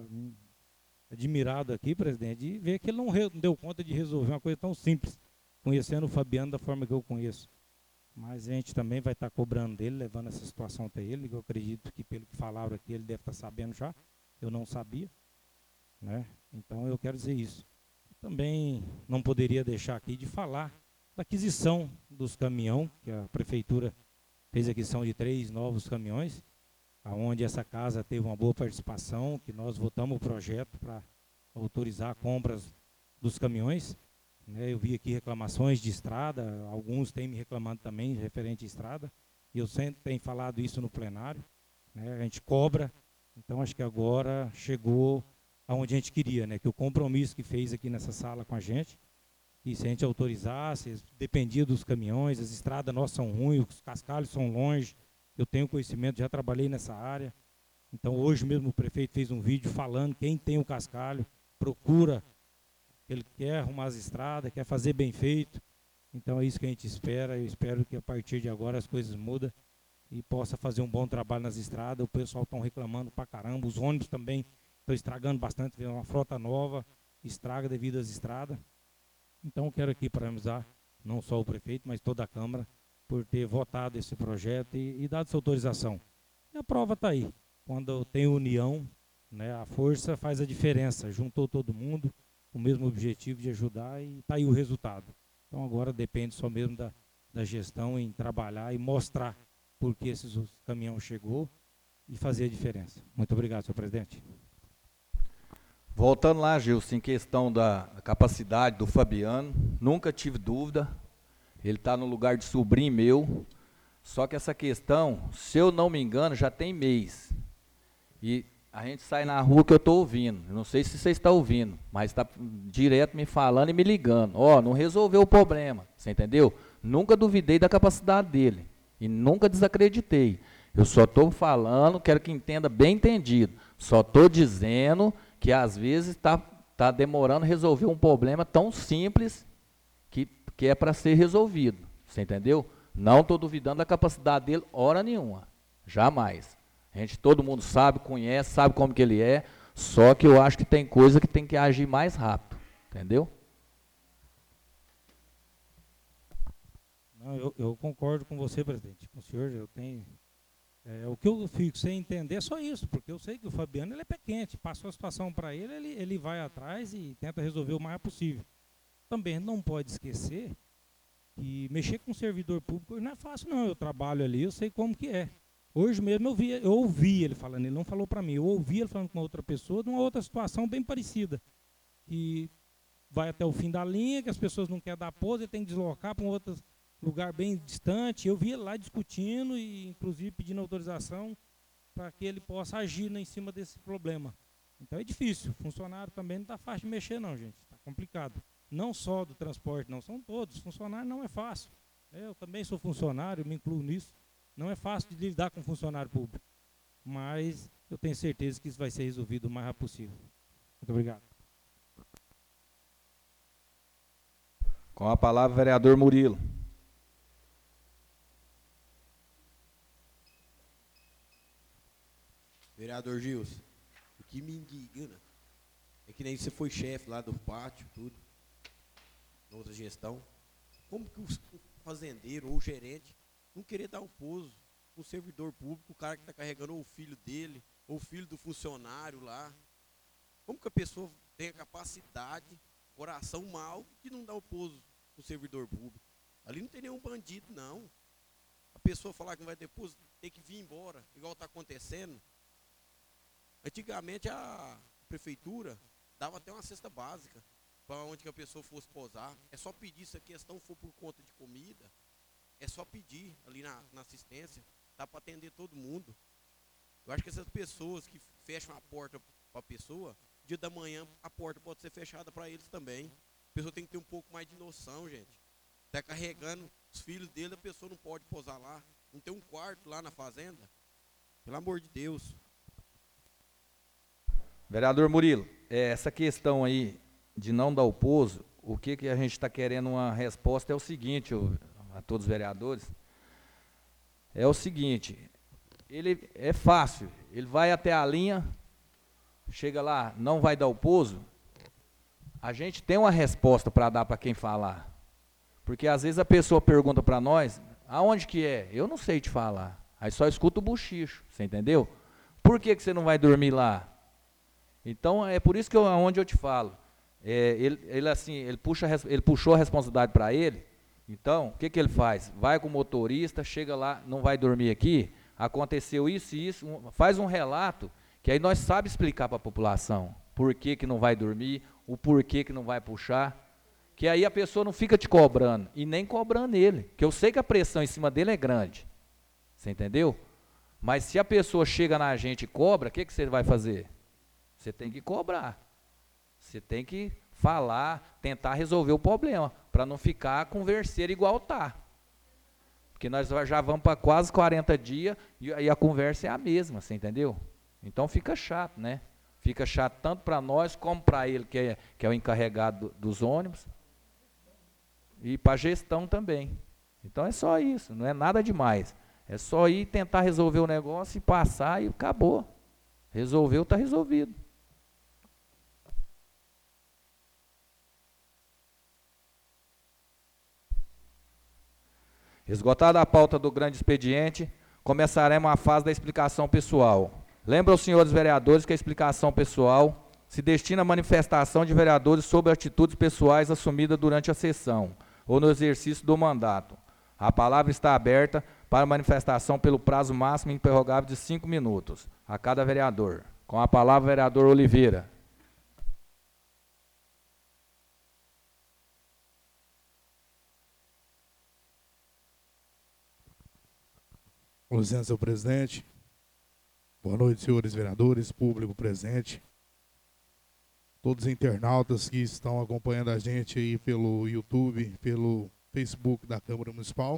admirado aqui, presidente, de ver que ele não re, deu conta de resolver uma coisa tão simples, conhecendo o Fabiano da forma que eu conheço. Mas a gente também vai estar cobrando dele, levando essa situação até ele, que eu acredito que pelo que falaram aqui, ele deve estar sabendo já, eu não sabia, né? Então eu quero dizer isso. Também não poderia deixar aqui de falar da aquisição dos caminhões, que a prefeitura fez a aquisição de três novos caminhões, onde essa casa teve uma boa participação, que nós votamos o projeto para autorizar a compra dos caminhões. Né, eu vi aqui reclamações de estrada, alguns têm me reclamado também referente à estrada, e eu sempre tenho falado isso no plenário, né, a gente cobra, então acho que agora chegou aonde a gente queria, né, que o compromisso que fez aqui nessa sala com a gente, e se a gente autorizasse, dependia dos caminhões, as estradas nossas são ruins, os cascalhos são longe, eu tenho conhecimento, já trabalhei nessa área, então hoje mesmo o prefeito fez um vídeo falando, quem tem o cascalho, procura. Ele quer arrumar as estradas, quer fazer bem feito. Então é isso que a gente espera. Eu espero que a partir de agora as coisas mudem e possa fazer um bom trabalho nas estradas. O pessoal está reclamando pra caramba. Os ônibus também estão estragando bastante. Vem uma frota nova, estraga devido às estradas. Então eu quero aqui parabenizar não só o prefeito, mas toda a Câmara por ter votado esse projeto e, e dado essa autorização. E a prova está aí. Quando tem união, né, a força faz a diferença. Juntou todo mundo, o mesmo objetivo de ajudar e está aí o resultado. Então agora depende só mesmo da, da gestão em trabalhar e mostrar por que esses caminhões chegou e fazer a diferença. Muito obrigado, senhor presidente. Voltando lá, Gilson, em questão da capacidade do Fabiano, nunca tive dúvida. ele está no lugar de sobrinho meu, só que essa questão, se eu não me engano, já tem mês. E a gente sai na rua que eu estou ouvindo, eu não sei se você está ouvindo, mas está direto me falando e me ligando. Ó, oh, não resolveu o problema, você entendeu? Nunca duvidei da capacidade dele e nunca desacreditei. Eu só estou falando, quero que entenda bem entendido, só estou dizendo que às vezes está tá demorando resolver um problema tão simples que, que é para ser resolvido, você entendeu? Não estou duvidando da capacidade dele, hora nenhuma, jamais. A gente, todo mundo sabe, conhece, sabe como que ele é, só que eu acho que tem coisa que tem que agir mais rápido, entendeu? Não, eu, eu concordo com você, presidente. Com o senhor, eu tenho... É, o que eu fico sem entender é só isso, porque eu sei que o Fabiano ele é pé quente, passou a situação para ele, ele, ele vai atrás e tenta resolver o mais possível. Também não pode esquecer que mexer com servidor público não é fácil não, eu trabalho ali, eu sei como que é. Hoje mesmo eu, vi, eu ouvi ele falando, ele não falou para mim, eu ouvi ele falando com uma outra pessoa de uma outra situação bem parecida, que vai até o fim da linha, que as pessoas não querem dar pose, ele tem que deslocar para um outro lugar bem distante. Eu vi ele lá discutindo e inclusive pedindo autorização para que ele possa agir em cima desse problema. Então é difícil, funcionário também não está fácil de mexer não, gente, está complicado. Não só do transporte, não, são todos, funcionário não é fácil. Eu também sou funcionário, me incluo nisso. Não é fácil de lidar com funcionário público, mas eu tenho certeza que isso vai ser resolvido o mais rápido possível. Muito obrigado. Com a palavra, vereador Murilo. Vereador Gilson, o que me indigna é que nem você foi chefe lá do pátio, tudo, na outra gestão. Como que o fazendeiro ou o gerente não querer dar um pouso com o servidor público, o cara que está carregando ou o filho dele, ou o filho do funcionário lá? Como que a pessoa tem a capacidade, coração mau, de não dar o pouso com o servidor público? Ali não tem nenhum bandido, não. A pessoa falar que não vai ter pouso, tem que vir embora, igual está acontecendo. Antigamente a prefeitura dava até uma cesta básica para onde que a pessoa fosse posar. É só pedir, se a questão for por conta de comida, é só pedir ali na, na assistência, dá para atender todo mundo. Eu acho que essas pessoas que fecham a porta para a pessoa, dia da manhã a porta pode ser fechada para eles também. A pessoa tem que ter um pouco mais de noção, gente. Está carregando os filhos dele, a pessoa não pode posar lá. Não tem um quarto lá na fazenda. Pelo amor de Deus. Vereador Murilo, é, essa questão aí de não dar o pouso, o que, que a gente está querendo uma resposta é o seguinte, o, a todos os vereadores, é o seguinte, ele é fácil, ele vai até a linha, chega lá, não vai dar o pouso, a gente tem uma resposta para dar para quem falar, porque às vezes a pessoa pergunta para nós, aonde que é? Eu não sei te falar, aí só escuta o buchicho, você entendeu? Por que, que você não vai dormir lá? Então, é por isso que eu, onde eu te falo, é, ele, ele, assim, ele, puxa, ele puxou a responsabilidade para ele, então, o que, que ele faz? Vai com o motorista, chega lá, não vai dormir aqui, aconteceu isso e isso, um, faz um relato, que aí nós sabemos explicar para a população, por que, que não vai dormir, o porquê que não vai puxar, que aí a pessoa não fica te cobrando, e nem cobrando ele, que eu sei que a pressão em cima dele é grande, você entendeu? Mas se a pessoa chega na gente e cobra, o que, que você vai fazer? Você tem que cobrar, você tem que falar, tentar resolver o problema, para não ficar converseiro igual tá. Porque nós já vamos para quase quarenta dias e aí a conversa é a mesma, você entendeu? Então fica chato, né? Fica chato tanto para nós como para ele, que é, que é o encarregado dos ônibus, e para a gestão também. Então é só isso, não é nada demais. É só ir tentar resolver o negócio e passar e acabou. Resolveu, está resolvido. Esgotada a pauta do grande expediente, começaremos a fase da explicação pessoal. Lembra aos senhores vereadores que a explicação pessoal se destina à manifestação de vereadores sobre atitudes pessoais assumidas durante a sessão ou no exercício do mandato. A palavra está aberta para manifestação pelo prazo máximo improrrogável de cinco minutos a cada vereador. Com a palavra, vereador Oliveira. Com licença, senhor presidente. Boa noite, senhores vereadores, público presente. Todos os internautas que estão acompanhando a gente aí pelo YouTube, pelo Facebook da Câmara Municipal.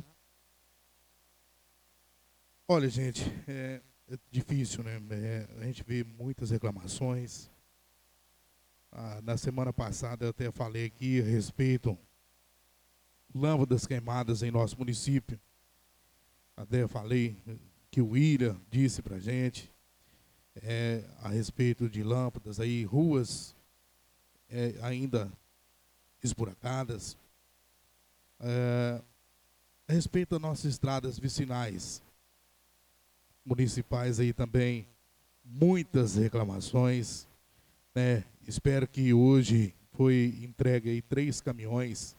Olha, gente, é, é difícil, né? É, a gente vê muitas reclamações. Ah, na semana passada eu até falei aqui a respeito lâmpadas queimadas em nosso município. Até falei que o William disse pra gente é, a respeito de lâmpadas aí, ruas é, ainda esburacadas. É, a respeito das nossas estradas vicinais municipais aí também, muitas reclamações, né? Espero que hoje foi entregue aí três caminhões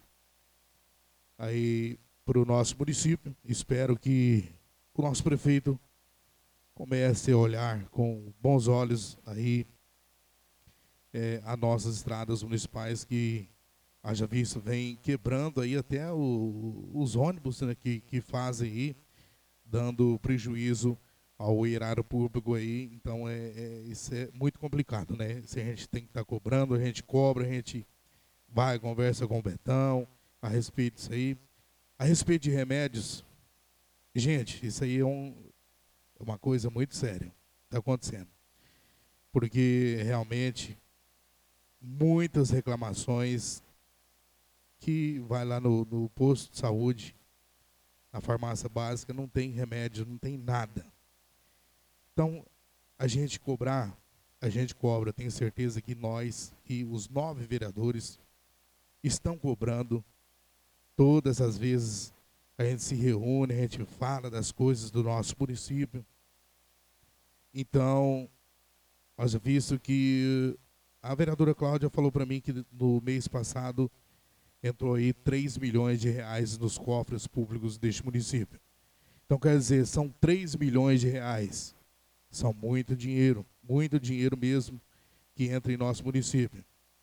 aí para o nosso município. Espero que o nosso prefeito comece a olhar com bons olhos aí é, as nossas estradas municipais, que haja visto vem quebrando aí até o, os ônibus, né, que, que fazem aí, dando prejuízo ao erário público aí. Então é, é, isso é muito complicado, né? Se a gente tem que estar tá cobrando, a gente cobra, a gente vai, conversa com o Betão a respeito disso aí. A respeito de remédios, gente, isso aí é, um, é uma coisa muito séria, está acontecendo. Porque realmente muitas reclamações que vai lá no, no posto de saúde, na farmácia básica, não tem remédio, não tem nada. Então, a gente cobrar, a gente cobra, tenho certeza que nós, que os nove vereadores estão cobrando todas as vezes. A gente se reúne, a gente fala das coisas do nosso município. Então, nós visto que a vereadora Cláudia falou para mim que no mês passado entrou aí três milhões de reais nos cofres públicos deste município. Então, quer dizer, são três milhões de reais. São muito dinheiro, muito dinheiro mesmo que entra em nosso município.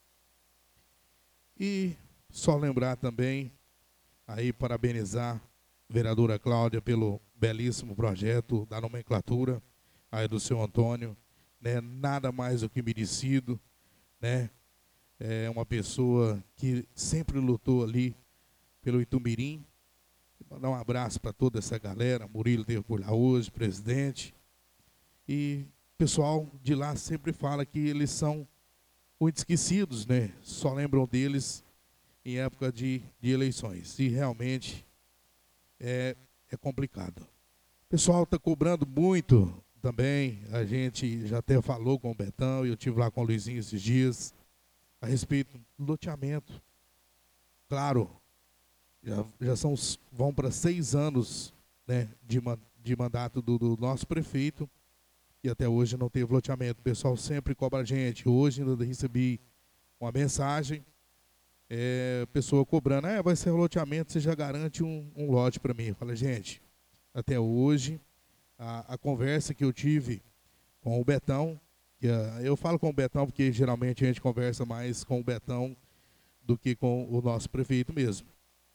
E só lembrar também, aí parabenizar a vereadora Cláudia pelo belíssimo projeto da nomenclatura, aí do seu Antônio, né? Nada mais do que merecido, né? É uma pessoa que sempre lutou ali pelo Itumirim. Mandar um abraço para toda essa galera. Murilo teve por lá hoje, presidente. E o pessoal de lá sempre fala que eles são muito esquecidos, né? Só lembram deles em época de, de eleições. E realmente é, é complicado. O pessoal está cobrando muito também. A gente já até falou com o Betão, e eu estive lá com o Luizinho esses dias, a respeito do loteamento. Claro, já, já são, vão para seis anos, né, de, de mandato do, do nosso prefeito, e até hoje não teve loteamento. O pessoal sempre cobra a gente. Hoje ainda recebi uma mensagem, é, pessoa cobrando, ah, vai ser loteamento, você já garante um, um lote para mim. Eu falei, gente, até hoje, a, a conversa que eu tive com o Betão, que, uh, eu falo com o Betão porque geralmente a gente conversa mais com o Betão do que com o nosso prefeito mesmo.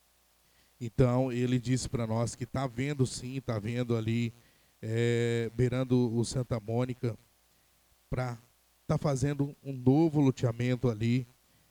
Então, ele disse para nós que está vendo sim, está vendo ali, É, beirando o Santa Mônica, para estar tá fazendo um novo loteamento ali,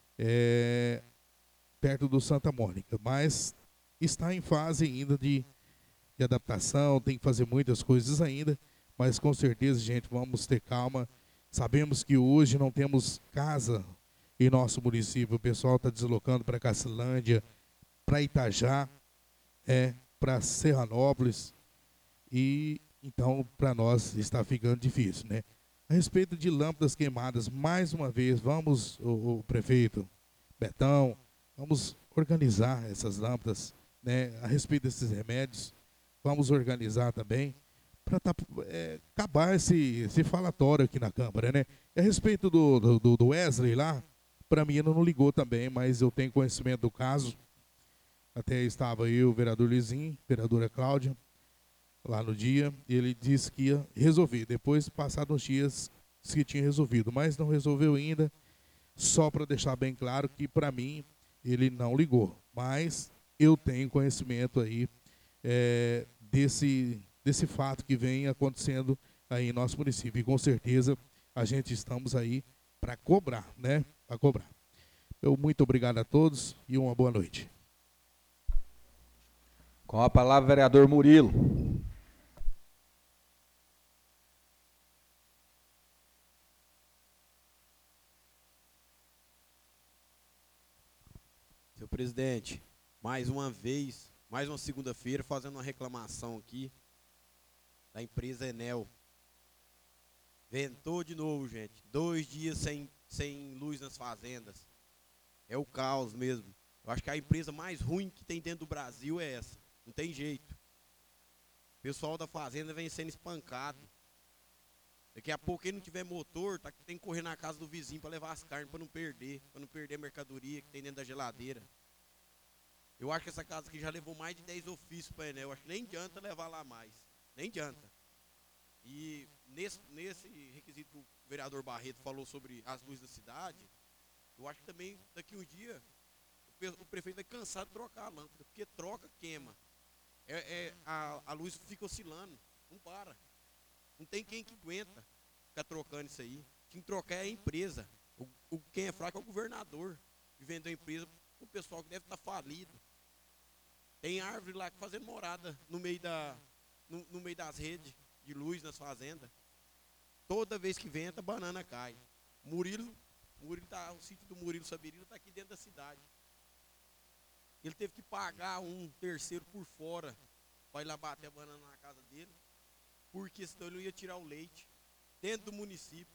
é, perto do Santa Mônica. Mas está em fase ainda de, de adaptação, tem que fazer muitas coisas ainda, mas com certeza, gente, vamos ter calma. Sabemos que hoje não temos casa em nosso município, o pessoal está deslocando para Cacilândia, para Itajá, é, para Serranópolis, e então, para nós, está ficando difícil, né? A respeito de lâmpadas queimadas, mais uma vez, vamos, o, o prefeito Betão, vamos organizar essas lâmpadas, né? A respeito desses remédios, vamos organizar também, para tá, é, acabar esse, esse falatório aqui na Câmara, né? E a respeito do, do, do Wesley lá, para mim ele não ligou também, mas eu tenho conhecimento do caso. Até estava eu, o vereador Lizinho, vereadora Cláudia, lá no dia, ele disse que ia resolver. Depois, passados uns dias, disse que tinha resolvido, mas não resolveu ainda. Só para deixar bem claro que, para mim, ele não ligou. Mas eu tenho conhecimento aí é, desse, desse fato que vem acontecendo aí em nosso município. E com certeza a gente estamos aí para cobrar, né? Para cobrar. Eu muito obrigado a todos e uma boa noite. Com a palavra, vereador Murilo. Senhor presidente, mais uma vez, mais uma segunda-feira, fazendo uma reclamação aqui da empresa Enel. Ventou de novo, gente. Dois dias sem, sem luz nas fazendas. É o caos mesmo. Eu acho que a empresa mais ruim que tem dentro do Brasil é essa. Não tem jeito. O pessoal da fazenda vem sendo espancado. Daqui a pouco, quem não tiver motor, tá, tem que correr na casa do vizinho para levar as carnes, para não perder, para não perder a mercadoria que tem dentro da geladeira. Eu acho que essa casa aqui já levou mais de dez ofícios para a Enel. Eu acho que nem adianta levar lá mais. Nem adianta. E nesse, nesse requisito que o vereador Barreto falou sobre as luzes da cidade, eu acho que também daqui um dia o prefeito vai cansar de trocar a lâmpada, porque troca, queima. É, é, a, a luz fica oscilando, não para. Não tem quem que aguenta ficar trocando isso aí. Quem trocar é a empresa. O, o, quem é fraco é o governador, que vendeu a empresa para o pessoal que deve estar falido. Tem árvore lá que fazendo morada no meio, da, no, no meio das redes de luz nas fazendas. Toda vez que venta, a banana cai. Murilo, Murilo tá, o sítio do Murilo Sabirino está aqui dentro da cidade. Ele teve que pagar um terceiro por fora para ir lá bater a banana na casa dele, porque senão ele não ia tirar o leite dentro do município.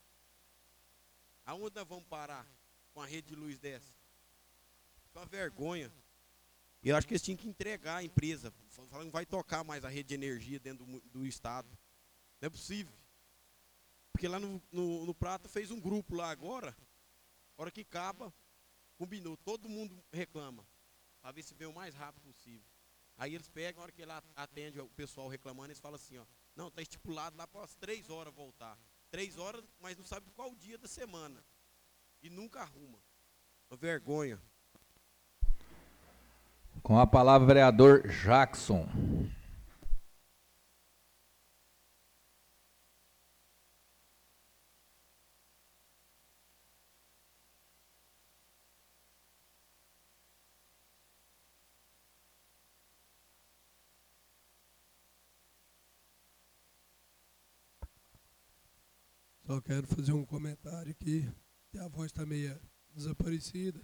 Aonde nós vamos parar com a rede de luz dessa? Fica uma vergonha. E eu acho que eles tinham que entregar a empresa, falando que não vai tocar mais a rede de energia dentro do, do estado. Não é possível. Porque lá no, no, no Prata fez um grupo lá agora, a hora que acaba, combinou, todo mundo reclama, para ver se vem o mais rápido possível. Aí eles pegam, a hora que ele atende o pessoal reclamando, eles falam assim, ó, não, está estipulado lá para as três horas voltar. Três horas, mas não sabe qual dia da semana. E nunca arruma. Uma vergonha. Com a palavra, vereador Jackson. Só quero fazer um comentário aqui, que a voz está meio desaparecida.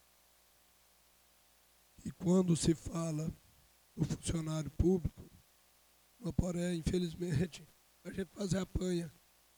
E quando se fala do funcionário público, no Poré, infelizmente, a gente faz apanha.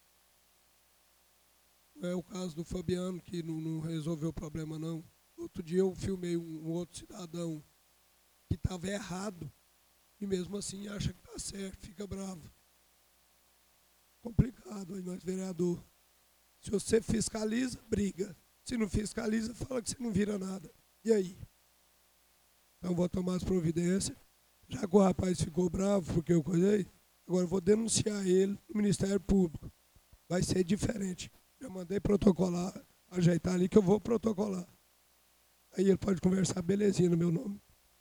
Não é o caso do Fabiano, que não, não resolveu o problema, não. Outro dia eu filmei um, um outro cidadão que estava errado, e mesmo assim acha que está certo, fica bravo. Complicado aí, nós, vereador. Se você fiscaliza, briga. Se não fiscaliza, fala que você não vira nada. E aí? Então vou tomar as providências. Já que o rapaz ficou bravo porque eu coisei, agora eu vou denunciar ele no Ministério Público. Vai ser diferente. Já mandei protocolar, ajeitar ali que eu vou protocolar. Aí ele pode conversar belezinha no meu nome.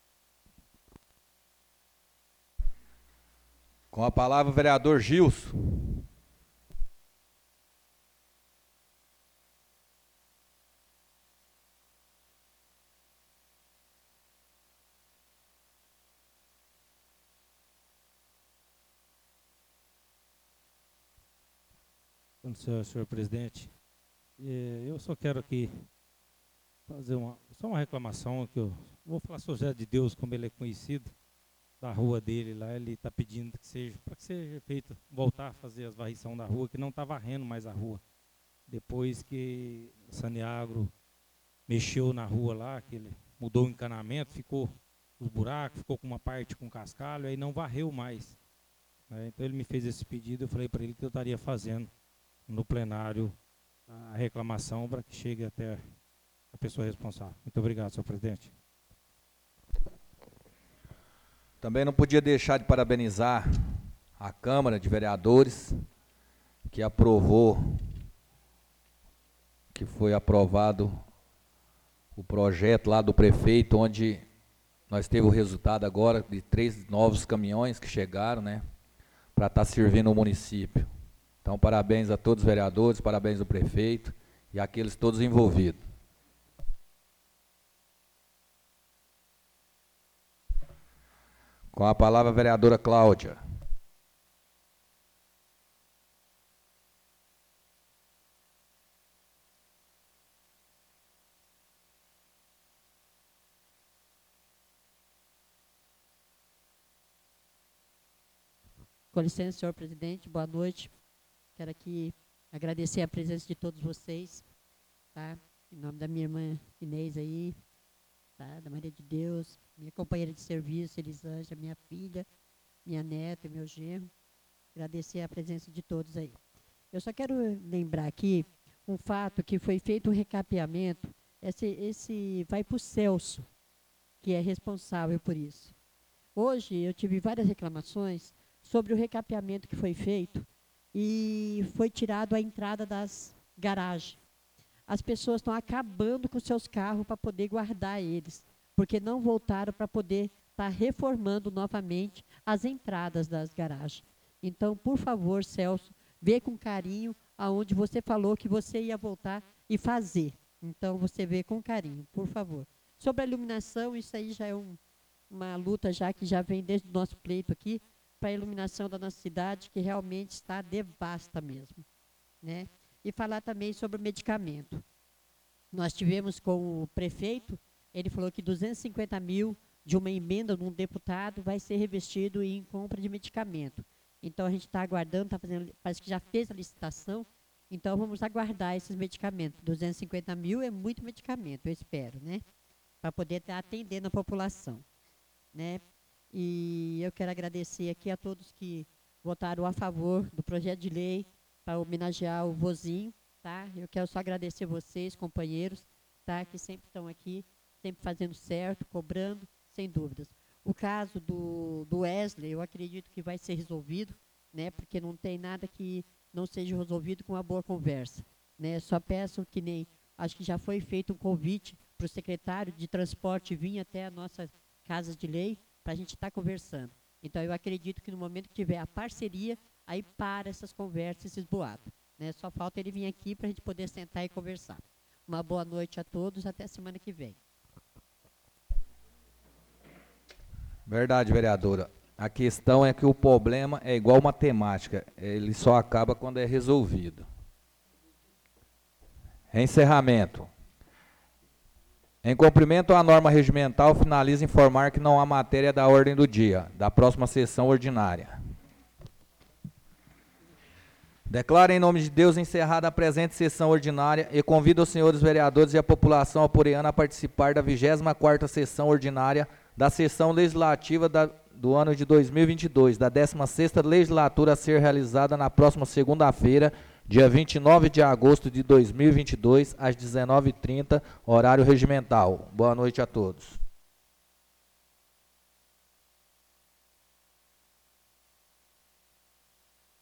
Com a palavra, vereador Gilson. Senhor, senhor presidente, eu só quero aqui fazer uma, só uma reclamação, que eu vou falar sobre José de Deus, como ele é conhecido, da rua dele lá, ele está pedindo que seja, para que seja feito, voltar a fazer as varrição da rua, que não está varrendo mais a rua. Depois que a Saneagro mexeu na rua lá, que ele mudou o encanamento, ficou os buracos, ficou com uma parte com cascalho, aí não varreu mais. Né? Então ele me fez esse pedido, eu falei para ele que eu estaria fazendo no plenário a reclamação para que chegue até a pessoa responsável. Muito obrigado, senhor presidente. Também não podia deixar de parabenizar a Câmara de Vereadores, que aprovou, que foi aprovado o projeto lá do prefeito, onde nós teve o resultado agora de três novos caminhões que chegaram, né? para estar servindo o município. Então, parabéns a todos os vereadores, parabéns ao prefeito e àqueles todos envolvidos. Com a palavra a vereadora Cláudia. Com licença, senhor presidente, boa noite. Quero aqui agradecer a presença de todos vocês, tá? Em nome da minha irmã Inês aí, tá? Da Maria de Deus, minha companheira de serviço, Elisângela, minha filha, minha neta e meu genro. Agradecer a presença de todos aí. Eu só quero lembrar aqui um fato que foi feito um recapeamento, esse, esse vai para o Celso, que é responsável por isso. Hoje eu tive várias reclamações sobre o recapeamento que foi feito e foi tirado a entrada das garagens. As pessoas estão acabando com seus carros para poder guardar eles, porque não voltaram para poder estar tá reformando novamente as entradas das garagens. Então, por favor, Celso, vê com carinho aonde você falou que você ia voltar e fazer. Então, você vê com carinho, por favor. Sobre a iluminação, isso aí já é um, uma luta já que já vem desde o nosso pleito aqui, para a iluminação da nossa cidade, que realmente está devasta mesmo, né? E falar também sobre o medicamento. Nós tivemos com o prefeito, ele falou que duzentos e cinquenta mil de uma emenda de um deputado vai ser revestido em compra de medicamento. Então, a gente está aguardando, tá fazendo, parece que já fez a licitação, então vamos aguardar esses medicamentos. duzentos e cinquenta mil é muito medicamento, eu espero, né? Para poder estar atendendo a população, né? E eu quero agradecer aqui a todos que votaram a favor do projeto de lei para homenagear o vozinho, tá? Eu quero só agradecer vocês, companheiros, tá? Que sempre estão aqui, sempre fazendo certo, cobrando, sem dúvidas. O caso do, do Wesley, eu acredito que vai ser resolvido, né? Porque não tem nada que não seja resolvido com uma boa conversa, né? Só peço que nem, acho que já foi feito um convite para o secretário de transporte vir até a nossa casa de lei, para a gente estar tá conversando. Então, eu acredito que no momento que tiver a parceria, aí para essas conversas, esses boatos, né? Só falta ele vir aqui para a gente poder sentar e conversar. Uma boa noite a todos, até semana que vem. Verdade, vereadora. A questão é que o problema é igual matemática, ele só acaba quando é resolvido. Encerramento. Em cumprimento à norma regimental, finalizo informar que não há matéria da ordem do dia, da próxima sessão ordinária. Declaro em nome de Deus encerrada a presente sessão ordinária e convido os senhores vereadores e a população aporeana a participar da vigésima quarta sessão ordinária da sessão legislativa da, do ano de dois mil e vinte e dois, da décima sexta legislatura a ser realizada na próxima segunda-feira, dia vinte e nove de agosto de dois mil e vinte e dois, às dezenove e trinta, horário regimental. Boa noite a todos.